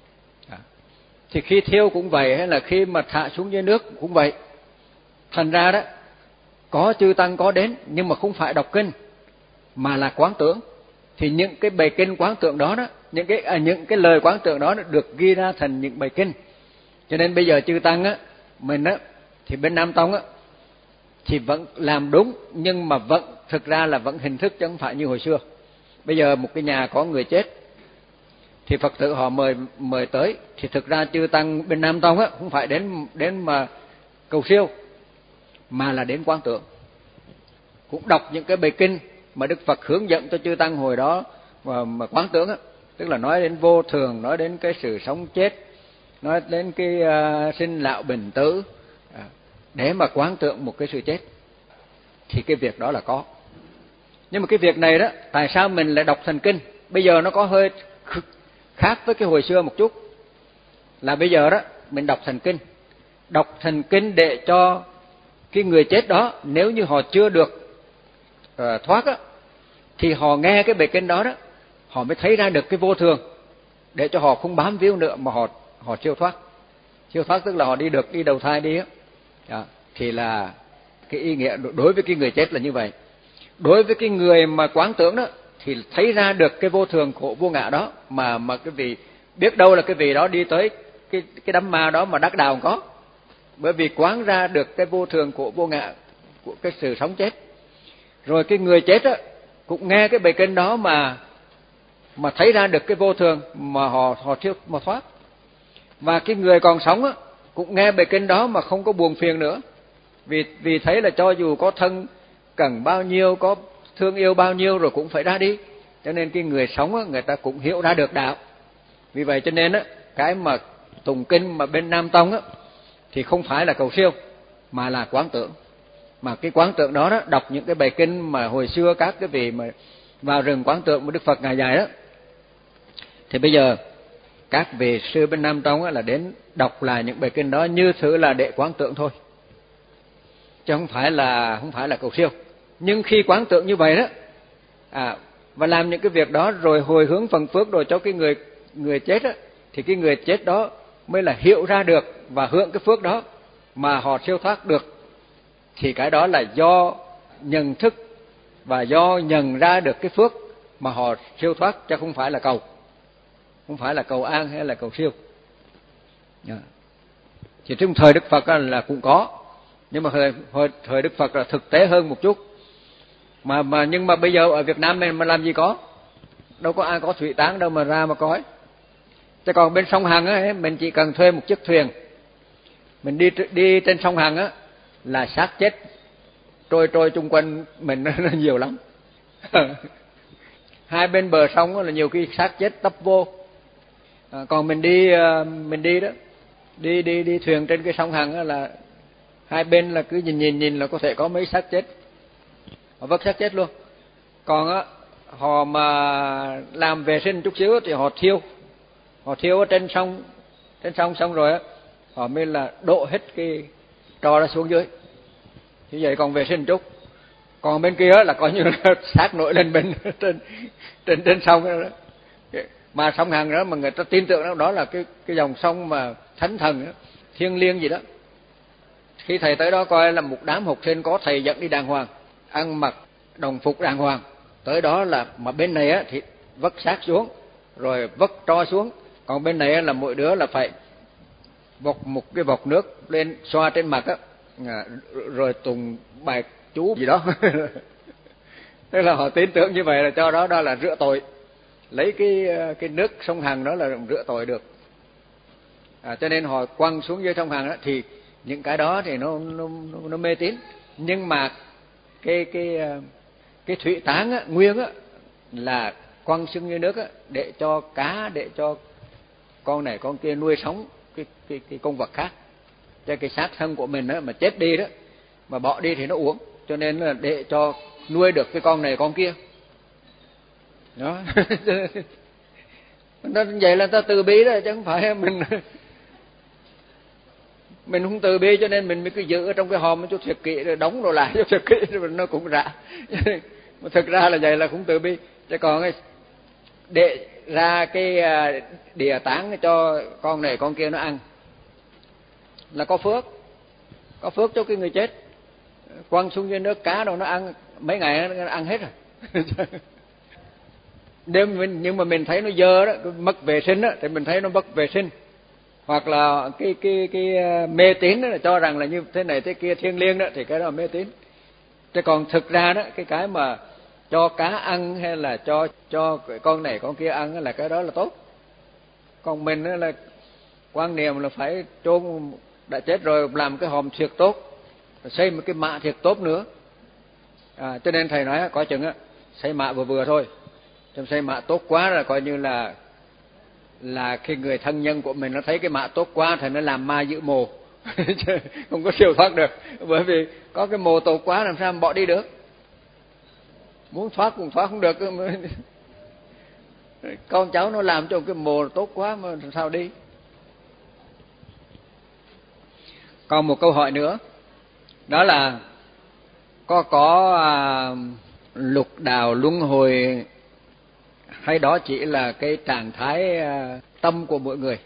Thì khi thiêu cũng vậy, hay là khi mà thả xuống dưới nước cũng vậy. Thành ra đó có chư tăng có đến nhưng mà không phải đọc kinh mà là quán tưởng. Thì những cái bài kinh quán tưởng đó những cái lời quán tưởng đó được ghi ra thành những bài kinh. Cho nên bây giờ chư tăng mình thì bên Nam Tông thì vẫn làm đúng, nhưng mà vẫn thực ra là vẫn hình thức chứ không phải như hồi xưa. Bây giờ một cái nhà có người chết thì Phật tử họ mời tới, thì thực ra chư tăng bên Nam Tông không phải đến mà cầu siêu mà là đến quán tưởng, cũng đọc những cái bài kinh mà Đức Phật hướng dẫn cho chư tăng hồi đó mà quán tưởng tức là nói đến vô thường, nói đến cái sự sống chết, nói đến cái sinh lão bệnh tử, để mà quán tưởng một cái sự chết. Thì cái việc đó là có. Nhưng mà cái việc này đó, tại sao mình lại đọc thành kinh? Bây giờ nó có hơi khác với cái hồi xưa một chút. Là bây giờ đó mình đọc thành kinh để cho cái người chết đó, nếu như họ chưa được thoát thì họ nghe cái bài kinh đó họ mới thấy ra được cái vô thường, để cho họ không bám víu nữa mà họ siêu thoát. Siêu thoát tức là họ đi đầu thai đi thì là cái ý nghĩa đối với cái người chết là như vậy. Đối với cái người mà quán tưởng đó thì thấy ra được cái vô thường khổ vô ngã đó, mà cái vị biết đâu là cái vị đó đi tới cái đám ma đó mà đắc đạo không có, bởi vì quán ra được cái vô thường khổ vô ngã của cái sự sống chết. Rồi cái người chết cũng nghe cái bài kinh đó mà thấy ra được cái vô thường mà họ chưa mà thoát. Và cái người còn sống cũng nghe bài kinh đó mà không có buồn phiền nữa, vì thấy là cho dù có thân cần bao nhiêu, có thương yêu bao nhiêu rồi cũng phải ra đi. Cho nên cái người sống người ta cũng hiểu ra được đạo. Vì vậy cho nên cái mà tụng kinh mà bên Nam Tông thì không phải là cầu siêu mà là quán tưởng. Mà cái quán tưởng đó đọc những cái bài kinh mà hồi xưa các cái vị mà vào rừng quán tưởng của Đức Phật ngài dạy đó, thì bây giờ các vị sư bên Nam Tông là đến đọc lại những bài kinh đó như thử là để quán tưởng thôi, chứ không phải là cầu siêu. Nhưng khi quán tưởng như vậy đó Và làm những cái việc đó rồi hồi hướng phần phước rồi cho cái người chết á, thì cái người chết đó mới là hiểu ra được và hưởng cái phước đó mà họ siêu thoát được. Thì cái đó là do nhận thức và do nhận ra được cái phước mà họ siêu thoát, chứ không phải là cầu an hay là cầu siêu. Thì trong thời Đức Phật là cũng có, nhưng mà thời Đức Phật là thực tế hơn một chút. Nhưng mà bây giờ ở Việt Nam mình mà làm gì có, đâu có ai có thủy táng đâu mà ra mà coi. Chứ còn bên sông Hằng á, mình chỉ cần thuê một chiếc thuyền, mình đi trên sông Hằng á, là xác chết trôi chung quanh mình nó nhiều lắm. Hai bên bờ sông là nhiều khi xác chết tấp vô. Còn mình đi đó, đi thuyền trên cái sông Hằng là hai bên là cứ nhìn là có thể có mấy xác chết, họ vớt xác chết luôn. Còn á, họ mà làm vệ sinh chút xíu thì họ thiêu ở trên sông xong rồi á, họ mới là đổ hết cái trò ra xuống dưới. Như vậy còn vệ sinh chút. Còn bên kia là coi như là xác nổi lên bên trên sông đó. Mà sông Hằng đó mà người ta tin tưởng đó là cái dòng sông mà thánh thần đó, thiêng liêng gì đó. Khi thầy tới đó coi là một đám học sinh có thầy dẫn đi đàng hoàng, ăn mặc đồng phục đàng hoàng. Tới đó là mà bên này á thì vất xác xuống rồi vất tro xuống, còn bên này là mỗi đứa là phải vọc một cái vọc nước lên xoa trên mặt á, rồi tùng bài chú gì đó. Thế là họ tin tưởng như vậy là cho đó là rửa tội, lấy cái nước sông Hằng đó là rửa tội được. Cho nên họ quăng xuống dưới sông Hằng đó. Thì những cái đó thì nó mê tín. Nhưng mà cái thủy táng á, nguyên á, là quăng xuống dưới nước á, để cho cá, để cho con này con kia nuôi sống cái con vật khác. Cho cái xác thân của mình á, mà chết đi đó, mà bỏ đi thì nó uổng, cho nên là để cho nuôi được cái con này con kia đó. Nó vậy là ta từ bi đó, chứ không phải mình không từ bi, cho nên mình mới cứ giữ ở trong cái hòm chút thiệt kỹ rồi đóng đồ lại cho thiệt kỹ rồi nó cũng rã. Mà thực ra là vậy là không từ bi. Chứ còn để ra cái địa táng cho con này con kia nó ăn là có phước cho cái người chết. Quăng xuống dưới nước cá đâu nó ăn mấy ngày nó ăn hết rồi. Nhưng mà mình thấy nó dơ đó, mất vệ sinh đó, thì mình thấy nó mất vệ sinh. Hoặc là cái mê tín đó là cho rằng là như thế này thế kia thiêng liêng đó, thì cái đó là mê tín. Chứ còn thực ra đó, cái mà cho cá ăn hay là cho con này con kia ăn là cái đó là tốt. Còn mình là quan niệm là phải chôn đã chết rồi làm cái hòm thiệt tốt, xây một cái mạ thiệt tốt nữa. Cho nên thầy nói coi chừng xây mạ vừa thôi. Trong xây mạ tốt quá là coi như là khi người thân nhân của mình nó thấy cái mạ tốt quá thì nó làm ma giữ mồ. Không có siêu thoát được, bởi vì có cái mồ tốt quá làm sao mà bỏ đi được. Muốn thoát cũng thoát không được. Con cháu nó làm cho cái mồ tốt quá mà sao đi. Còn một câu hỏi nữa, đó là có lục đạo luân hồi hay đó chỉ là cái trạng thái tâm của mỗi người?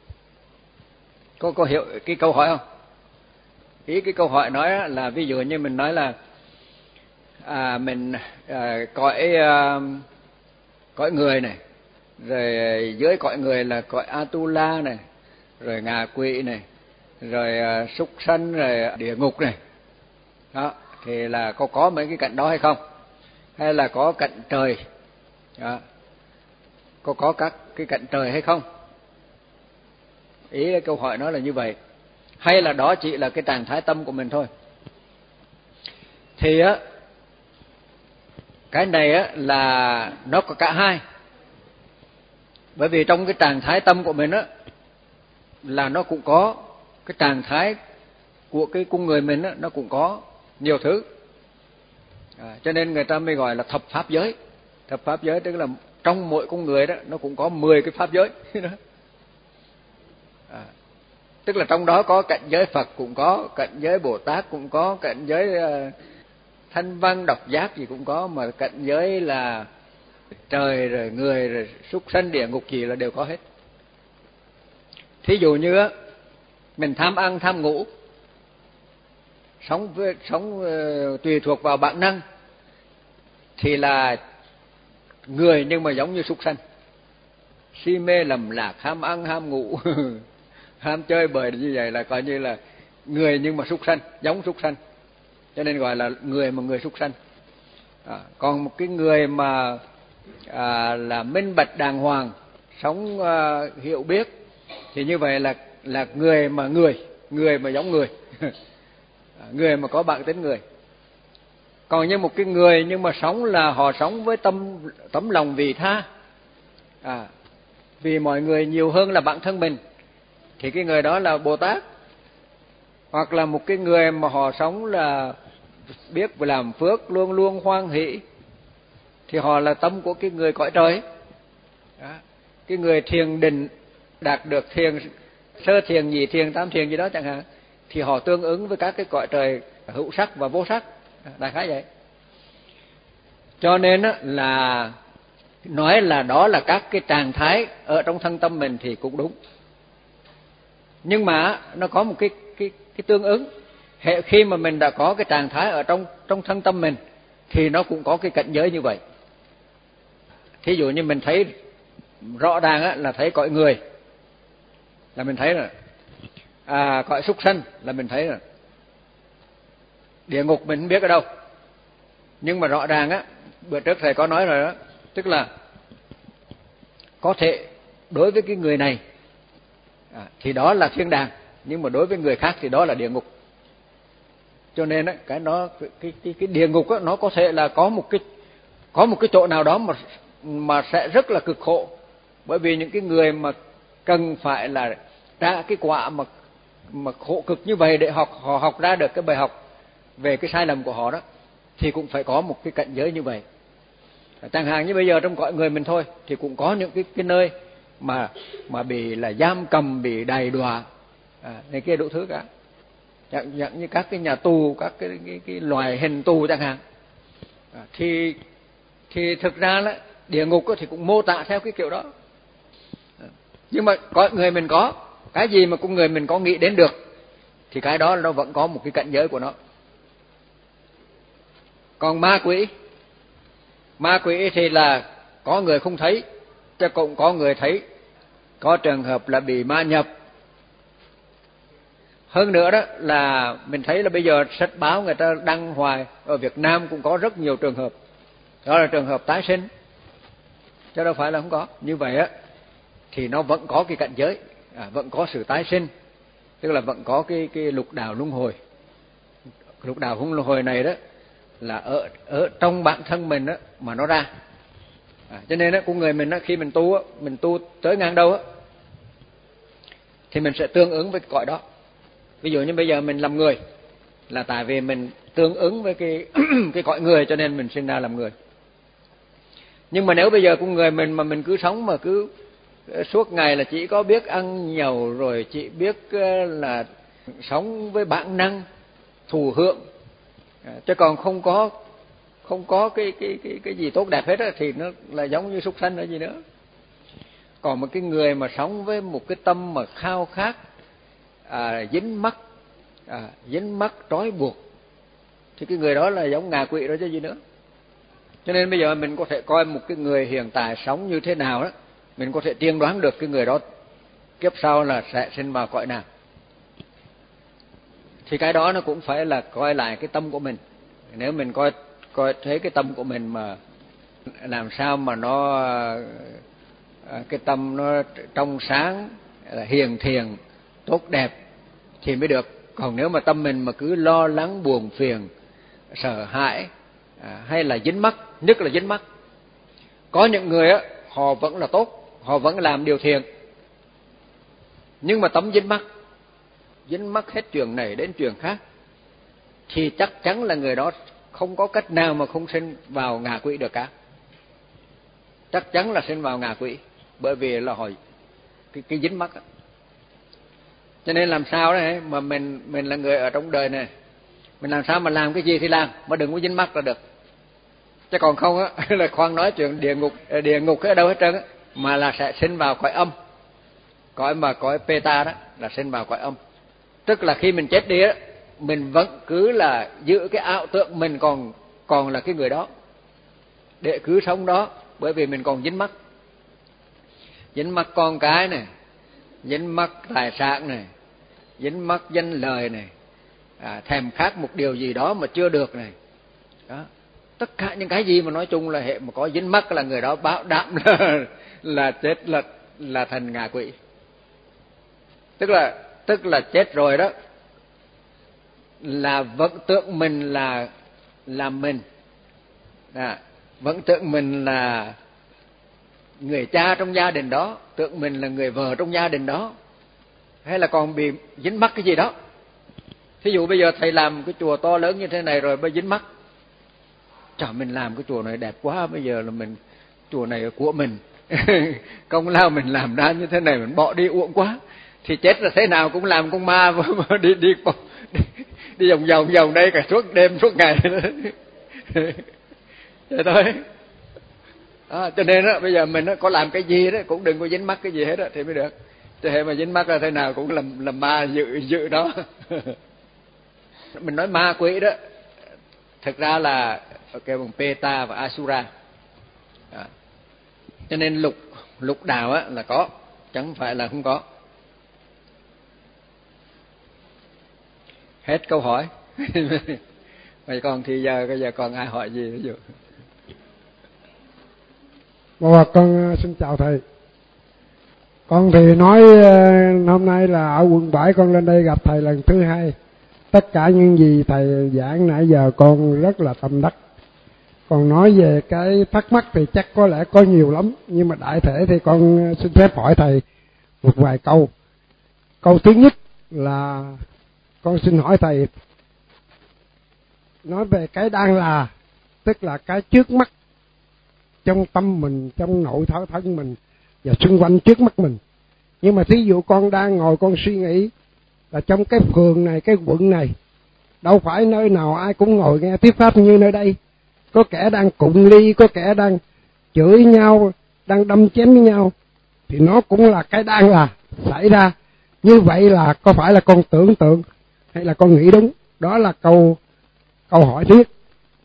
Có hiểu cái câu hỏi không? Ý cái câu hỏi nói là ví dụ như mình nói là mình cõi người này, rồi dưới cõi người là cõi Atula này, rồi ngạ quỷ này, rồi súc sanh, rồi địa ngục này. Đó, thì là có mấy cái cảnh đó hay không? Hay là có cảnh trời? Đó. Có các cái cảnh trời hay không? Ý câu hỏi nó là như vậy. Hay là đó chỉ là cái trạng thái tâm của mình thôi? Thì cái này là nó có cả hai. Bởi vì trong cái trạng thái tâm của mình là nó cũng có cái trạng thái của cái con người mình nó cũng có nhiều thứ. Cho nên người ta mới gọi là thập pháp giới. Thập pháp giới tức là trong mỗi con người đó nó cũng có 10 cái pháp giới. Tức là trong đó có cảnh giới Phật cũng có, cảnh giới Bồ Tát cũng có, cảnh giới thanh văn độc giác gì cũng có, mà cảnh giới là trời rồi người rồi súc sanh địa ngục gì là đều có hết. Thí dụ như á, mình tham ăn tham ngủ, sống tùy thuộc vào bản năng thì là người nhưng mà giống như súc sanh, si mê lầm lạc, ham ăn ham ngủ ham chơi bời, như vậy là coi như là người nhưng mà súc sanh, giống súc sanh, cho nên gọi là người mà người súc sanh. Còn một cái người mà là minh bạch đàng hoàng, sống hiểu biết thì như vậy là người mà người mà giống người người mà có bản tính người. Còn như một cái người nhưng mà sống là họ sống với tấm lòng vị tha, vì mọi người nhiều hơn là bản thân mình, thì cái người đó là Bồ Tát. Hoặc là một cái người mà họ sống là biết làm phước, luôn luôn hoan hỷ, thì họ là tâm của cái người cõi trời. Cái người thiền định đạt được thiền sơ thiền, nhị thiền, tam thiền gì đó chẳng hạn, thì họ tương ứng với các cái cõi trời hữu sắc và vô sắc, đại khái vậy. Cho nên là nói là đó là các cái trạng thái ở trong thân tâm mình thì cũng đúng, nhưng mà nó có một cái tương ứng. Hệ khi mà mình đã có cái trạng thái ở trong thân tâm mình thì nó cũng có cái cảnh giới như vậy. Thí dụ như mình thấy rõ ràng là thấy cõi người là mình thấy rồi, cõi súc sanh là mình thấy rồi, địa ngục mình không biết ở đâu, nhưng mà rõ ràng bữa trước thầy có nói rồi đó, tức là có thể đối với cái người này thì đó là thiên đàng, nhưng mà đối với người khác thì đó là địa ngục. Cho nên cái địa ngục nó có thể là có một cái chỗ nào đó mà sẽ rất là cực khổ, bởi vì những cái người mà cần phải là trả cái quả mà khổ cực như vậy để họ học ra được cái bài học về cái sai lầm của họ đó, thì cũng phải có một cái cảnh giới như vậy. Chẳng hạn như bây giờ trong cõi người mình thôi thì cũng có những cái nơi mà bị là giam cầm, bị đày đọa này kia đủ thứ cả, chẳng như các cái nhà tù, các cái loài hình tù chẳng hạn, thì thực ra là địa ngục thì cũng mô tả theo cái kiểu đó. Nhưng mà cõi người mình có cái gì mà con người mình có nghĩ đến được thì cái đó nó vẫn có một cái cảnh giới của nó. Còn ma quỷ thì là có người không thấy, chứ cũng có người thấy, có trường hợp là bị ma nhập. Hơn nữa đó là mình thấy là bây giờ sách báo người ta đăng hoài, ở Việt Nam cũng có rất nhiều trường hợp, đó là trường hợp tái sinh, chứ đâu phải là không có. Như vậy thì nó vẫn có cái cảnh giới, vẫn có sự tái sinh, tức là vẫn có cái lục đạo luân hồi. Lục đạo luân hồi này đó là ở trong bản thân mình mà nó ra. Cho nên con người mình khi mình tu tới ngang đâu thì mình sẽ tương ứng với cái cõi đó. Ví dụ như bây giờ mình làm người là tại vì mình tương ứng với cái cõi người, cho nên mình sinh ra làm người. Nhưng mà nếu bây giờ con người mình mà mình cứ sống mà cứ suốt ngày là chỉ có biết ăn nhậu, rồi chỉ biết là sống với bản năng thụ hưởng, chứ còn không có cái gì tốt đẹp hết thì nó là giống như súc sanh nữa gì nữa. Còn một cái người mà sống với một cái tâm mà khao khát, dính mắc trói buộc, thì cái người đó là giống ngạ quỷ đó chứ gì nữa. Cho nên bây giờ mình có thể coi một cái người hiện tại sống như thế nào đó, mình có thể tiên đoán được cái người đó kiếp sau là sẽ sinh vào cõi nào. Thì cái đó nó cũng phải là coi lại cái tâm của mình. Nếu mình coi thấy cái tâm của mình mà làm sao mà nó cái tâm nó trong sáng, hiền thiền, tốt đẹp thì mới được. Còn nếu mà tâm mình mà cứ lo lắng, buồn phiền, sợ hãi, hay là dính mắc, nhất là dính mắc. Có những người họ vẫn là tốt, họ vẫn làm điều thiện, nhưng mà tâm dính mắc hết chuyện này đến chuyện khác, thì chắc chắn là người đó không có cách nào mà không sinh vào ngạ quỷ được cả. Chắc chắn là sinh vào ngạ quỷ, bởi vì là họ cái dính mắc. Cho nên làm sao đấy mà mình là người ở trong đời này, Mình làm sao mà làm cái gì thì làm, mà đừng có dính mắc là được. Chứ còn không á là khoan nói chuyện địa ngục ở đâu hết trơn á, mà là sẽ sinh vào cõi âm. Cõi Peta đó là sinh vào cõi âm. Tức là khi mình chết đi á, mình vẫn cứ là giữ cái ảo tượng mình còn là cái người đó, để cứ sống đó, bởi vì mình còn dính mắc con cái này, dính mắc tài sản này, dính mắc danh lời này, thèm khát một điều gì đó mà chưa được này. Đó. Tất cả những cái gì mà nói chung là hệ mà có dính mắc là người đó bảo đảm là chết, là thành ngạ quỷ. Tức là chết rồi đó, là vẫn tưởng mình là mình, vẫn tưởng mình là người cha trong gia đình đó, tưởng mình là người vợ trong gia đình đó, hay là còn bị dính mắc cái gì đó. Thí dụ bây giờ thầy làm cái chùa to lớn như thế này rồi bây dính mắc, chả mình làm cái chùa này đẹp quá, bây giờ là chùa này là của mình công lao mình làm ra như thế này, mình bỏ đi uổng quá, thì chết là thế nào cũng làm con ma đi vòng đây cả suốt đêm suốt ngày vậy thôi. Cho nên đó, bây giờ mình có làm cái gì đó cũng đừng có dính mắc cái gì hết đó, thì mới được. Chứ hệ mà dính mắc là thế nào cũng làm ma dự đó mình nói ma quỷ đó, thực ra là kêu bằng Peta và Asura. Cho nên lục đạo á là có, chẳng phải là không có. Hết câu hỏi vậy còn thì giờ còn ai hỏi gì ví dụ? Con xin chào thầy. Con thì nói hôm nay là ở quận 7 con lên đây gặp thầy lần thứ 2. Tất cả những gì thầy giảng nãy giờ con rất là tâm đắc. Còn nói về cái thắc mắc thì chắc có lẽ có nhiều lắm, nhưng mà đại thể thì con xin phép hỏi thầy một vài câu. Câu thứ nhất là con xin hỏi thầy, nói về cái đang là, tức là cái trước mắt trong tâm mình, trong nội thân mình và xung quanh trước mắt mình. Nhưng mà thí dụ con đang ngồi con suy nghĩ là trong cái phường này, cái quận này, đâu phải nơi nào ai cũng ngồi nghe thuyết pháp như nơi đây. Có kẻ đang cụng ly, có kẻ đang chửi nhau, đang đâm chém với nhau, thì nó cũng là cái đang là xảy ra. Như vậy là có phải là con tưởng tượng hay là con nghĩ đúng? Đó là câu hỏi thứ nhất.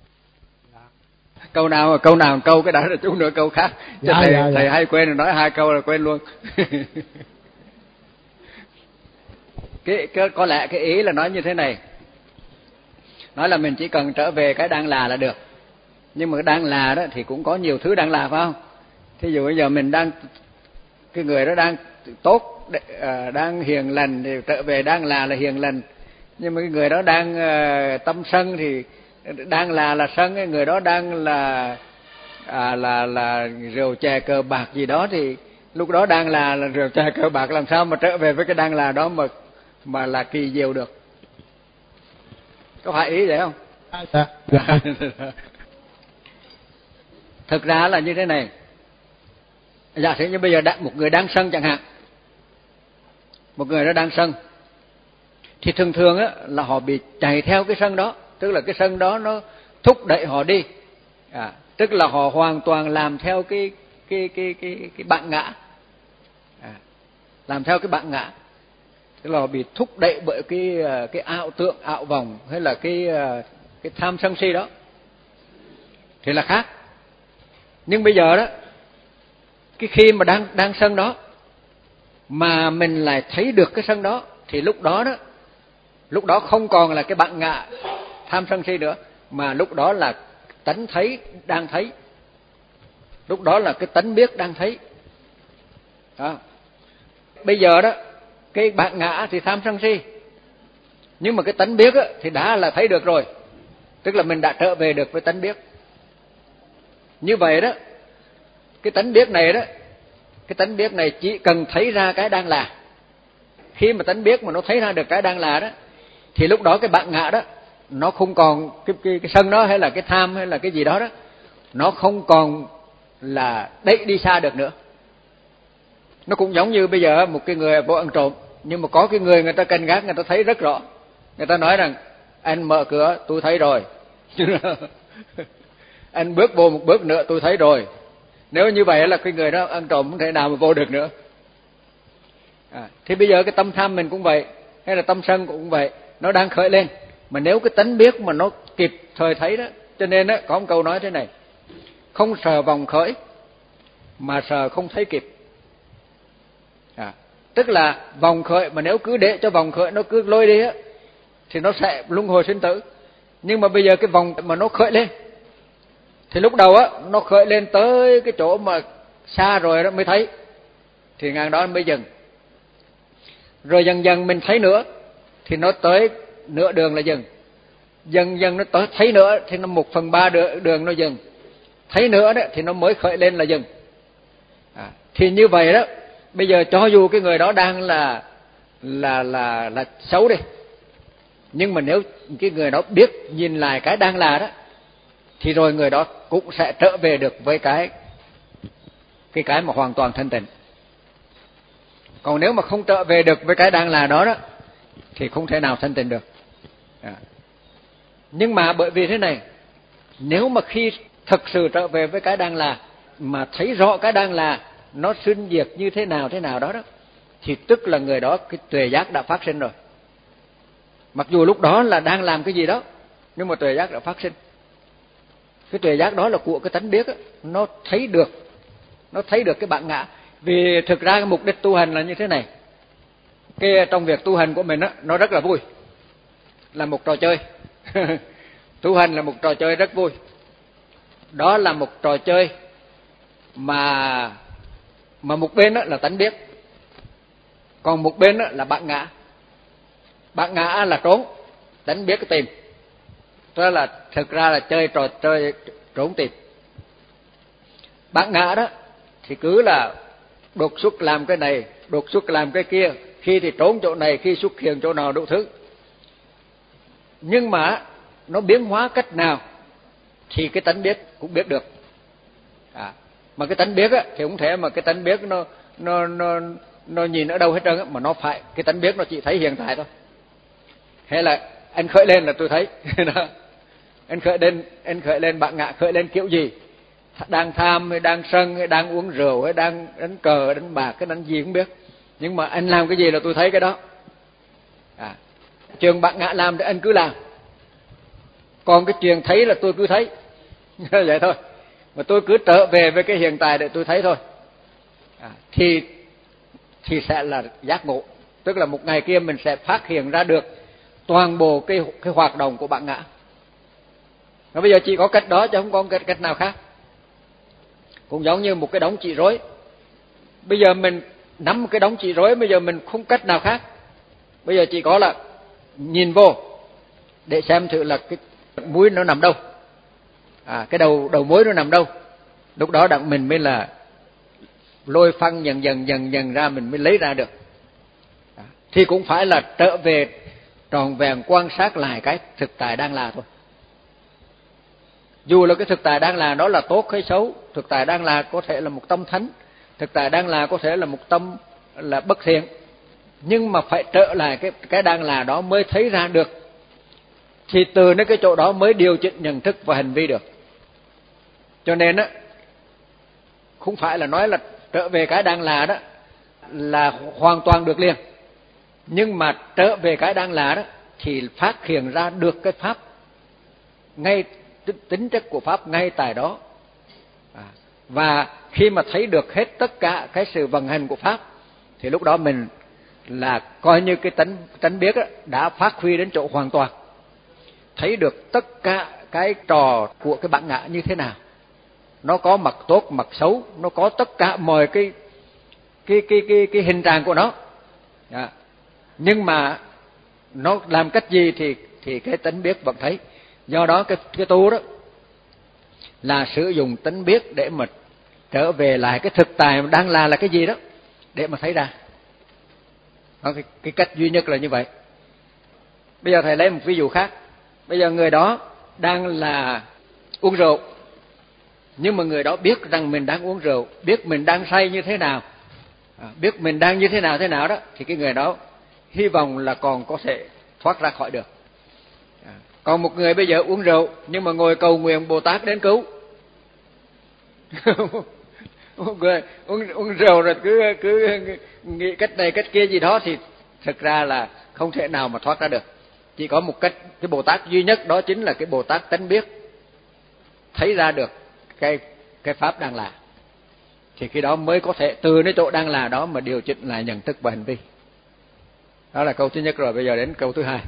Câu nào câu cái đã là chút nữa câu khác. Chứ thầy hay quên rồi, nói 2 câu là quên luôn cái có lẽ cái ý là nói như thế này, nói là mình chỉ cần trở về cái đang là được. Nhưng mà cái đang là đó thì cũng có nhiều thứ đang là, phải không? Thí dụ bây giờ mình cái người đó đang tốt, đang hiền lành thì trở về đang là hiền lành. Nhưng mà cái người đó đang tâm sân thì đang là sân. Cái người đó đang là rượu chè cờ bạc gì đó thì lúc đó đang là rượu chè cờ bạc, làm sao mà trở về với cái đang là đó mà là kỳ diệu được. Có phải ý vậy không? Dạ. Thực ra là như thế này. Giả sử như bây giờ một người đang sân chẳng hạn, một người đó đang sân thì thường á là họ bị chạy theo cái sân đó, tức là cái sân đó nó thúc đẩy họ đi. Tức là họ hoàn toàn làm theo cái bản ngã. Làm theo cái bản ngã. Tức là họ bị thúc đẩy bởi cái ảo tượng, ảo vọng hay là cái tham sân si đó. Thì là khác. Nhưng bây giờ đó, cái khi mà đang sân đó mà mình lại thấy được cái sân đó thì lúc đó không còn là cái bản ngã tham sân si nữa, mà lúc đó là tánh thấy đang thấy. Lúc đó là cái tánh biết đang thấy. Đó. Bây giờ đó, cái bản ngã thì tham sân si, nhưng mà cái tánh biết á, thì đã là thấy được rồi. Tức là mình đã trở về được với tánh biết. Như vậy đó, cái tánh biết này chỉ cần thấy ra cái đang là. Khi mà tánh biết mà nó thấy ra được cái đang là đó, thì lúc đó cái bản ngã đó nó không còn cái sân đó hay là cái tham hay là cái gì đó đó, nó không còn là đẩy đi xa được nữa. Nó cũng giống như bây giờ một cái người vô ăn trộm, nhưng mà có cái người ta canh gác, người ta thấy rất rõ. Người ta nói rằng anh mở cửa tôi thấy rồi. Anh bước vô một bước nữa tôi thấy rồi. Nếu như vậy là cái người đó ăn trộm không thể nào mà vô được nữa. Thì bây giờ cái tâm tham mình cũng vậy, hay là tâm sân cũng vậy, nó đang khởi lên. Mà nếu cái tánh biết mà nó kịp thời thấy đó, cho nên đó, có một câu nói thế này: không sờ vòng khởi mà sờ không thấy kịp. Tức là vòng khởi mà nếu cứ để cho vòng khởi nó cứ lôi đi á, thì nó sẽ luân hồi sinh tử. Nhưng mà bây giờ cái vòng mà nó khởi lên, thì lúc đầu á nó khởi lên tới cái chỗ mà xa rồi đó mới thấy, thì ngang đó mới dừng. Rồi dần dần mình thấy nữa thì nó tới nửa đường là dừng. Dần dần nó tới thấy nữa thì nó 1/3 đường nó dừng. Thấy nữa đó thì nó mới khởi lên là dừng. Thì như vậy đó, bây giờ cho dù cái người đó đang là xấu đi, nhưng mà nếu cái người đó biết nhìn lại cái đang là đó, thì rồi người đó cũng sẽ trở về được với cái mà hoàn toàn thanh tịnh. Còn nếu mà không trở về được với cái đang là đó đó, thì không thể nào thanh tịnh được. Nhưng mà bởi vì thế này, nếu mà khi thực sự trở về với cái đang là, mà thấy rõ cái đang là nó sinh diệt như thế nào đó đó, thì tức là người đó cái tuệ giác đã phát sinh rồi. Mặc dù lúc đó là đang làm cái gì đó, nhưng mà tuệ giác đã phát sinh. Cái tuệ giác đó là của cái tánh biết đó, nó thấy được cái bản ngã. Vì thực ra cái mục đích tu hành là như thế này. Cái trong việc tu hành của mình á, nó rất là vui, là một trò chơi. Tu hành là một trò chơi rất vui. Đó là một trò chơi mà một bên á là tánh biết, còn một bên á là bản ngã. Bản ngã là trốn, tánh biết cái tìm. Đó là thực ra là chơi trò chơi trốn tìm. Bản ngã đó thì cứ là đột xuất làm cái này, đột xuất làm cái kia, khi thì trốn chỗ này, khi xuất hiện chỗ nào đủ thứ. Nhưng mà nó biến hóa cách nào thì cái tánh biết cũng biết được. Mà cái tánh biết á thì không thể mà cái tánh biết nó nhìn ở đâu hết trơn á, mà nó phải cái tánh biết nó chỉ thấy hiện tại thôi. Hay là anh khởi lên là tôi thấy. Anh khởi lên bản ngã khởi lên kiểu gì, đang tham hay đang sân hay đang uống rượu hay đang đánh cờ đánh bạc cái đánh gì không biết, nhưng mà anh làm cái gì là tôi thấy cái đó. Chuyện bản ngã làm thì anh cứ làm, còn cái chuyện thấy là tôi cứ thấy. Vậy thôi, mà tôi cứ trở về với cái hiện tại để tôi thấy thôi. Thì sẽ là giác ngộ. Tức là một ngày kia mình sẽ phát hiện ra được toàn bộ cái hoạt động của bản ngã. Và bây giờ chỉ có cách đó chứ không có cách nào khác. Cũng giống như một cái đống chỉ rối. Bây giờ mình nắm cái đống chỉ rối, bây giờ mình không cách nào khác. Bây giờ chỉ có là nhìn vô để xem thử là cái muối nó nằm đâu, cái đầu mối nó nằm đâu. Lúc đó đặng mình mới là lôi phăng dần ra, mình mới lấy ra được. Thì cũng phải là trở về tròn vẹn quan sát lại cái thực tại đang là thôi. Dù là cái thực tại đang là đó là tốt hay xấu, thực tại đang là có thể là một tâm thánh, thực tại đang là có thể là một tâm là bất thiện, nhưng mà phải trở lại cái đang là đó mới thấy ra được. Thì từ cái chỗ đó mới điều chỉnh nhận thức và hành vi được. Cho nên á, không phải là nói là trở về cái đang là đó là hoàn toàn được liền, nhưng mà trở về cái đang là đó thì phát hiện ra được cái pháp, ngay tính chất của pháp ngay tại đó. Và khi mà thấy được hết tất cả cái sự vận hành của pháp, thì lúc đó mình là coi như cái tánh biết đó, đã phát huy đến chỗ hoàn toàn, thấy được tất cả cái trò của cái bản ngã như thế nào, nó có mặt tốt mặt xấu, nó có tất cả mọi cái hình trạng của nó. Nhưng mà nó làm cách gì thì cái tánh biết vẫn thấy. Do đó cái tu đó là sử dụng tánh biết để mà trở về lại cái thực tại đang là cái gì đó để mà thấy ra. Đó, cái cách duy nhất là như vậy. Bây giờ thầy lấy một ví dụ khác. Bây giờ người đó đang là uống rượu, nhưng mà người đó biết rằng mình đang uống rượu, biết mình đang say như thế nào, biết mình đang như thế nào đó, thì cái người đó hy vọng là còn có thể thoát ra khỏi được. Còn một người bây giờ uống rượu nhưng mà ngồi cầu nguyện Bồ Tát đến cứu. uống rượu rồi cứ nghĩ cách này cách kia gì đó thì thực ra là không thể nào mà thoát ra được. Chỉ có một cách, cái Bồ Tát duy nhất đó chính là cái Bồ Tát tánh biết, thấy ra được cái pháp đang là, thì khi đó mới có thể từ cái chỗ đang là đó mà điều chỉnh lại nhận thức và hành vi. Đó là câu thứ nhất rồi, bây giờ đến câu thứ hai.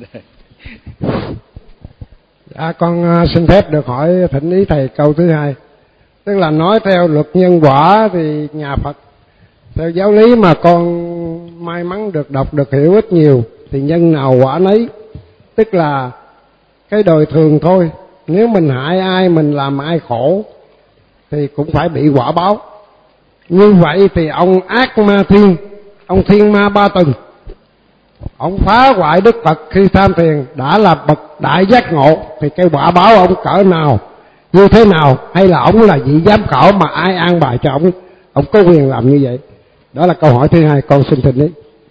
Dạ, con xin phép được hỏi thỉnh ý thầy câu thứ hai. Tức là nói theo luật nhân quả thì nhà Phật, theo giáo lý mà con may mắn được đọc được hiểu ít nhiều thì nhân nào quả nấy. Tức là cái đời thường thôi, nếu mình hại ai, mình làm ai khổ thì cũng phải bị quả báo. Như vậy thì ông ác ma thiên, ông thiên ma ba tầng, ông phá hoại Đức Phật khi tham thiền đã là bậc đại giác ngộ, thì cái quả báo ông cỡ nào, như thế nào, hay là ông là vị giám khảo mà ai an bài cho ông có quyền làm như vậy? Đó là câu hỏi thứ hai, con xin thỉnh ý.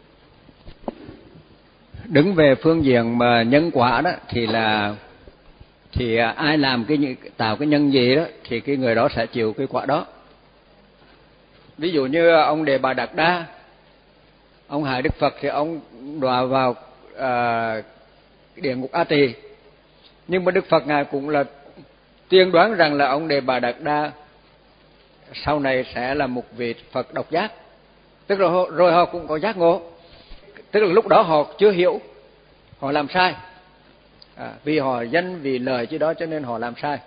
Đứng về phương diện mà nhân quả đó thì ai làm tạo cái nhân gì đó thì cái người đó sẽ chịu cái quả đó. Ví dụ như ông Đề Bà Đạt Đa, ông hại Đức Phật thì ông đọa vào địa ngục A Tỳ. Nhưng mà Đức Phật ngài cũng là tiên đoán rằng là ông Đề Bà Đạt Đa sau này sẽ là một vị Phật độc giác, tức là rồi họ cũng có giác ngộ, tức là lúc đó họ chưa hiểu, họ làm sai, vì họ danh vì lời chứ đó cho nên họ làm sai,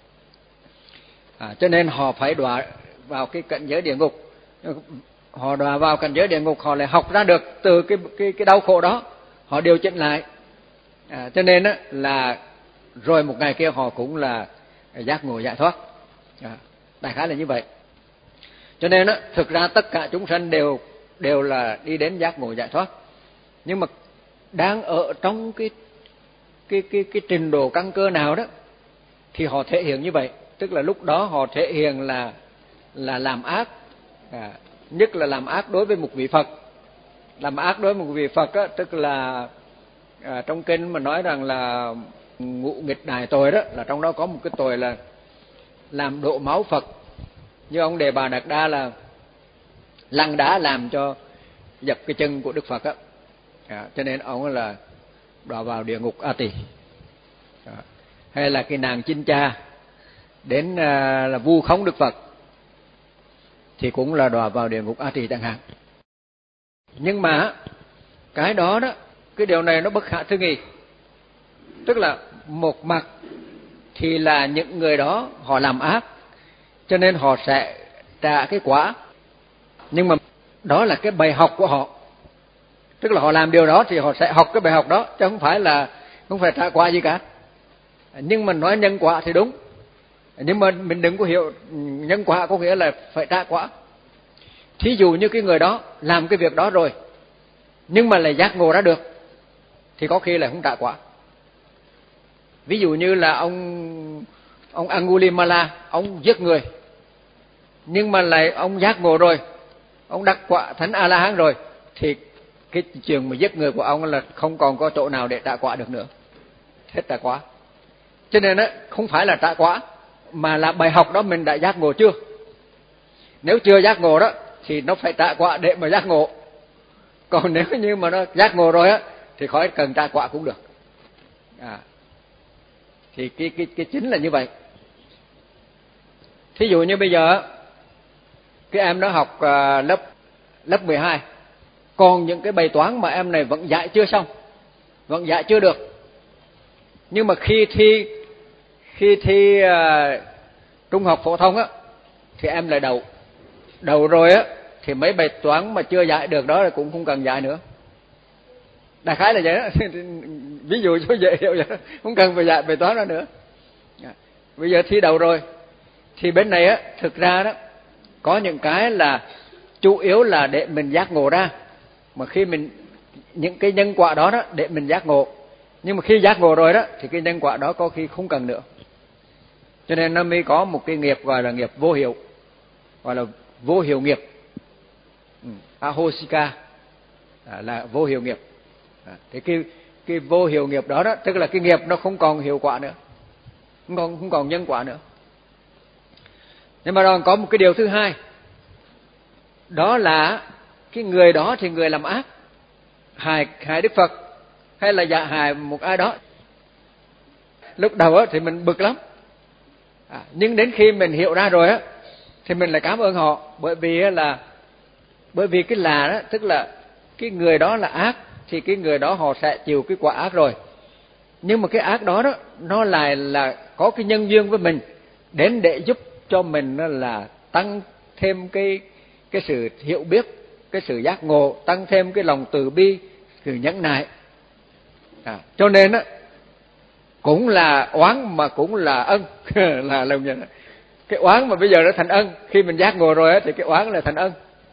cho nên họ phải đọa vào cái cảnh giới địa ngục. Họ đọa vào cảnh giới địa ngục, họ lại học ra được từ cái đau khổ đó, họ điều chỉnh lại, cho nên là rồi một ngày kia họ cũng là giác ngộ giải thoát. Đại khái là như vậy. Cho nên thực ra tất cả chúng sanh đều là đi đến giác ngộ giải thoát, nhưng mà đang ở trong cái trình độ căn cơ nào đó thì họ thể hiện như vậy. Tức là lúc đó họ thể hiện là làm ác, nhất là làm ác đối với một vị Phật. Làm ác đối với một vị Phật đó, tức là trong kinh mà nói rằng là ngũ nghịch đại tội đó, là trong đó có một cái tội là làm đổ máu Phật. Như ông Đề Bà Đạt Đa là lăn đá làm cho dập cái chân của Đức Phật á, cho nên ông là đọa vào địa ngục A Tỳ. Hay là cái nàng Chinh Cha đến là vu khống Đức Phật thì cũng là đọa vào địa ngục A Tỳ chẳng hạn. Nhưng mà cái đó cái điều này nó bất khả tư nghị. Tức là một mặt thì là những người đó họ làm ác cho nên họ sẽ trả cái quả, nhưng mà đó là cái bài học của họ. Tức là họ làm điều đó thì họ sẽ học cái bài học đó, chứ không phải trả quả gì cả. Nhưng mà nói nhân quả thì đúng, nhưng mà mình đừng có hiểu nhân quả có nghĩa là phải trả quả. Thí dụ như cái người đó làm cái việc đó rồi nhưng mà lại giác ngộ ra được thì có khi là không trả quả. Ví dụ như là ông Angulimala, ông giết người nhưng mà lại ông giác ngộ rồi, ông đắc quả thánh A La Hán rồi, thì cái chuyện mà giết người của ông là không còn có chỗ nào để trả quả được nữa, hết trả quả. Cho nên không phải là trả quả mà là bài học đó mình đã giác ngộ chưa. Nếu chưa giác ngộ đó thì nó phải trả quả để mà giác ngộ. Còn nếu như mà nó giác ngộ rồi thì khỏi cần trả quả cũng được. Thì cái chính là như vậy. Thí dụ như bây giờ cái em đó học lớp 12, còn những cái bài toán mà em này vẫn dạy chưa xong, vẫn dạy chưa được. Nhưng mà khi thi trung học phổ thông thì em lại đầu rồi thì mấy bài toán mà chưa dạy được đó là cũng không cần dạy nữa. Đại khái là vậy đó. Ví dụ cho dễ hiểu vậy đó. Không cần phải dạy bài toán đó nữa. Bây giờ thi đầu rồi thì bên này thực ra đó có những cái là chủ yếu là để mình giác ngộ ra, mà khi mình những cái nhân quả đó để mình giác ngộ. Nhưng mà khi giác ngộ rồi đó thì cái nhân quả đó có khi không cần nữa. Cho nên nó mới có một cái nghiệp gọi là nghiệp vô hiệu, gọi là vô hiệu nghiệp. Ahosika là vô hiệu nghiệp. Thì cái vô hiệu nghiệp đó đó, tức là cái nghiệp nó không còn hiệu quả nữa, không còn nhân quả nữa. Nhưng mà còn có một cái điều thứ hai, đó là cái người đó thì người làm ác, hại Đức Phật hay là dạ hại một ai đó, lúc đầu á thì mình bực lắm, nhưng đến khi mình hiểu ra rồi á thì mình lại cảm ơn họ, bởi vì cái là đó, tức là cái người đó là ác thì cái người đó họ sẽ chịu cái quả ác rồi, nhưng mà cái ác đó đó nó lại là có cái nhân duyên với mình, đến để giúp cho mình là tăng thêm cái sự hiểu biết, cái sự giác ngộ, tăng thêm cái lòng từ bi, sự nhẫn nại. Cho nên á cũng là oán mà cũng là ân là lòng nhận. Cái oán mà bây giờ nó thành ân, khi mình giác ngộ rồi á thì cái oán là thành ân.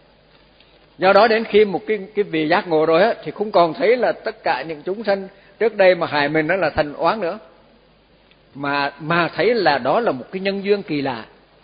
Do đó đến khi một cái vị giác ngộ rồi á thì không còn thấy là tất cả những chúng sanh trước đây mà hại mình đó là thành oán nữa, mà thấy là đó là một cái nhân duyên kỳ lạ,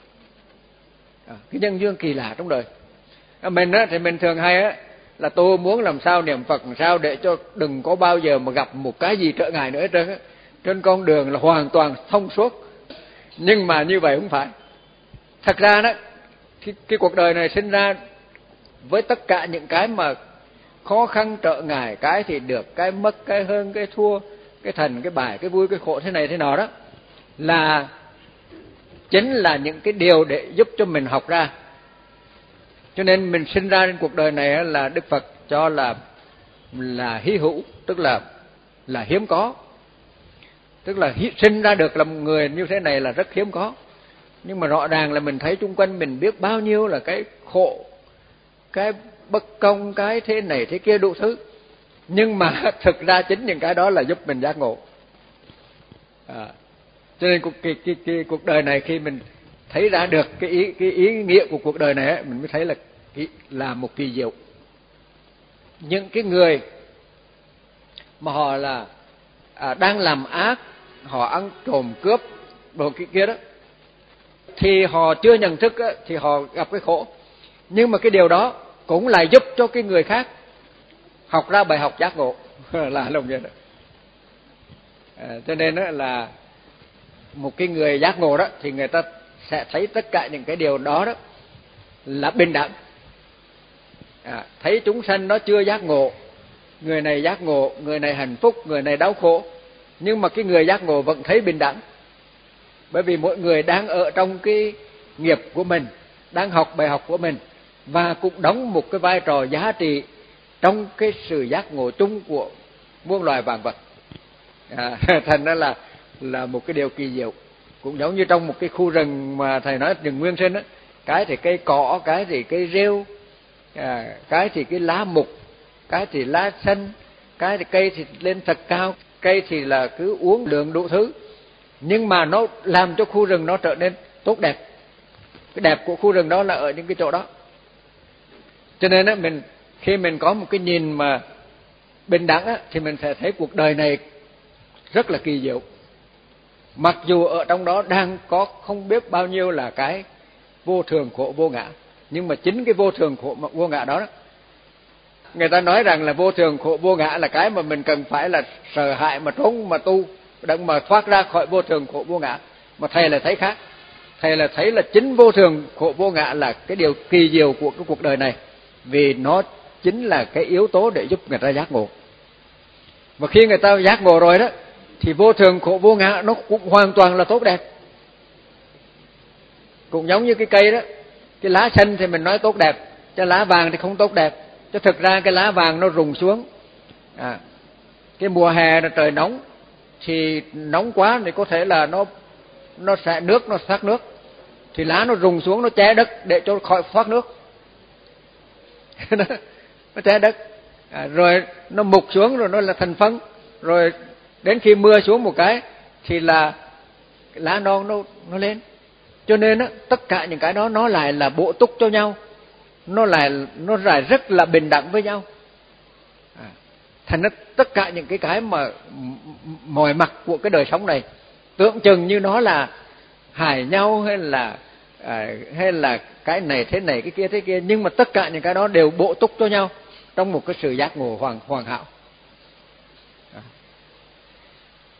cái nhân duyên kỳ lạ trong đời. Mình á thì mình thường hay á là tôi muốn làm sao niệm Phật làm sao để cho đừng có bao giờ mà gặp một cái gì trở ngại nữa hết trơn á, trên con đường là hoàn toàn thông suốt. Nhưng mà như vậy không phải. Thật ra đó cái cuộc đời này sinh ra với tất cả những cái mà khó khăn trở ngại, cái thì được, cái mất, cái hơn, cái thua, cái thành, cái bại, cái vui, cái khổ, thế này thế nọ đó, là chính là những cái điều để giúp cho mình học ra. Cho nên mình sinh ra trên cuộc đời này là Đức Phật cho là hy hữu, tức là hiếm có, tức là sinh ra được làm người như thế này là rất hiếm có. Nhưng mà rõ ràng là mình thấy chung quanh mình biết bao nhiêu là cái khổ, cái bất công, cái thế này thế kia đủ thứ, nhưng mà thực ra chính những cái đó là giúp mình giác ngộ. Cho nên cái cuộc đời này khi mình thấy ra được cái ý nghĩa của cuộc đời này ấy, mình mới thấy là một kỳ diệu. Những cái người mà họ là đang làm ác, họ ăn trộm cướp đồ kia đó, thì họ chưa nhận thức á, thì họ gặp cái khổ, nhưng mà cái điều đó cũng là giúp cho cái người khác học ra bài học giác ngộ là lòng vậy đó. Cho nên đó là một cái người giác ngộ đó thì người ta sẽ thấy tất cả những cái điều đó đó là bình đẳng. Thấy chúng sanh nó chưa giác ngộ, người này giác ngộ, người này hạnh phúc, người này đau khổ, nhưng mà cái người giác ngộ vẫn thấy bình đẳng, bởi vì mỗi người đang ở trong cái nghiệp của mình, đang học bài học của mình, và cũng đóng một cái vai trò giá trị trong cái sự giác ngộ chung của muôn loài vạn vật. Thành ra là một cái điều kỳ diệu. Cũng giống như trong một cái khu rừng mà thầy nói rừng nguyên sinh á, cái thì cây cỏ, cái thì cây rêu, cái thì cái lá mục, cái thì lá xanh, cái thì cây thì lên thật cao, cây thì là cứ uống lượng đủ thứ, nhưng mà nó làm cho khu rừng nó trở nên tốt đẹp. Cái đẹp của khu rừng đó là ở những cái chỗ đó. Cho nên á, khi mình có một cái nhìn mà bình đẳng á, thì mình sẽ thấy cuộc đời này rất là kỳ diệu. Mặc dù ở trong đó đang có không biết bao nhiêu là cái vô thường khổ vô ngã, nhưng mà chính cái vô thường khổ vô ngã đó, người ta nói rằng là vô thường khổ vô ngã là cái mà mình cần phải là sợ hãi mà trốn mà tu, đặng mà thoát ra khỏi vô thường khổ vô ngã. Mà thầy là thấy khác, thầy là thấy là chính vô thường khổ vô ngã là cái điều kỳ diệu của cái cuộc đời này, vì nó chính là cái yếu tố để giúp người ta giác ngộ. Và khi người ta giác ngộ rồi đó thì vô thường khổ vô ngã nó cũng hoàn toàn là tốt đẹp. Cũng giống như cái cây đó, cái lá xanh thì mình nói tốt đẹp, cái lá vàng thì không tốt đẹp. Chứ thực ra cái lá vàng nó rụng xuống, cái mùa hè là trời nóng, thì nóng quá thì có thể là nó sẽ nước, nó thoát nước, thì lá nó rụng xuống, nó che đất để cho khỏi thoát nước. Nó che đất, rồi nó mục xuống, rồi nó là thành phân, rồi đến khi mưa xuống một cái thì là lá non nó lên. Cho nên á, tất cả những cái đó nó lại là bổ túc cho nhau, nó lại rất là bình đẳng với nhau. Thành ra tất cả những cái mà mọi mặt của cái đời sống này tưởng chừng như nó là hại nhau, hay là cái này thế này, cái kia thế kia, nhưng mà tất cả những cái đó đều bổ túc cho nhau trong một cái sự giác ngộ hoàn hảo.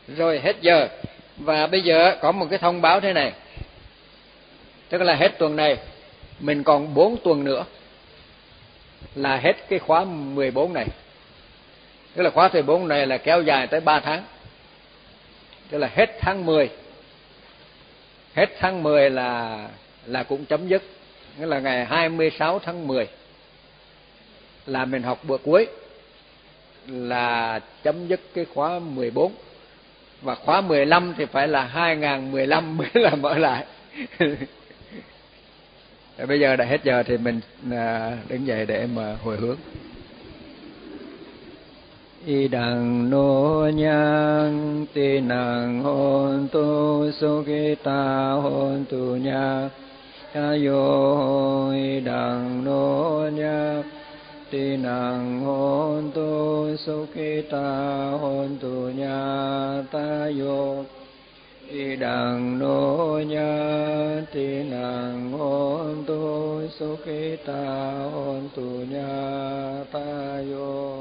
Rồi hết giờ. Và bây giờ có một cái thông báo thế này. Tức là hết tuần này, mình còn 4 tuần nữa là hết cái khóa 14 này. Tức là khóa 14 này là kéo dài tới 3 tháng. Tức là hết tháng 10. Hết tháng 10 là cũng chấm dứt. Nghĩa là ngày 26 tháng 10 là mình học bữa cuối, là chấm dứt cái khóa 14. Và khóa 15 thì phải là 2015 mới là mở lại. Bây giờ đã hết giờ thì mình đứng dậy để mà hồi hướng. Idang no nhang ti nang hon tu sukita hon tu nya ayo idang no nhang ti nang hon tu sukita hon tu nya tayo idang no nhang ti nang hon tu sukita hon tu nya tayo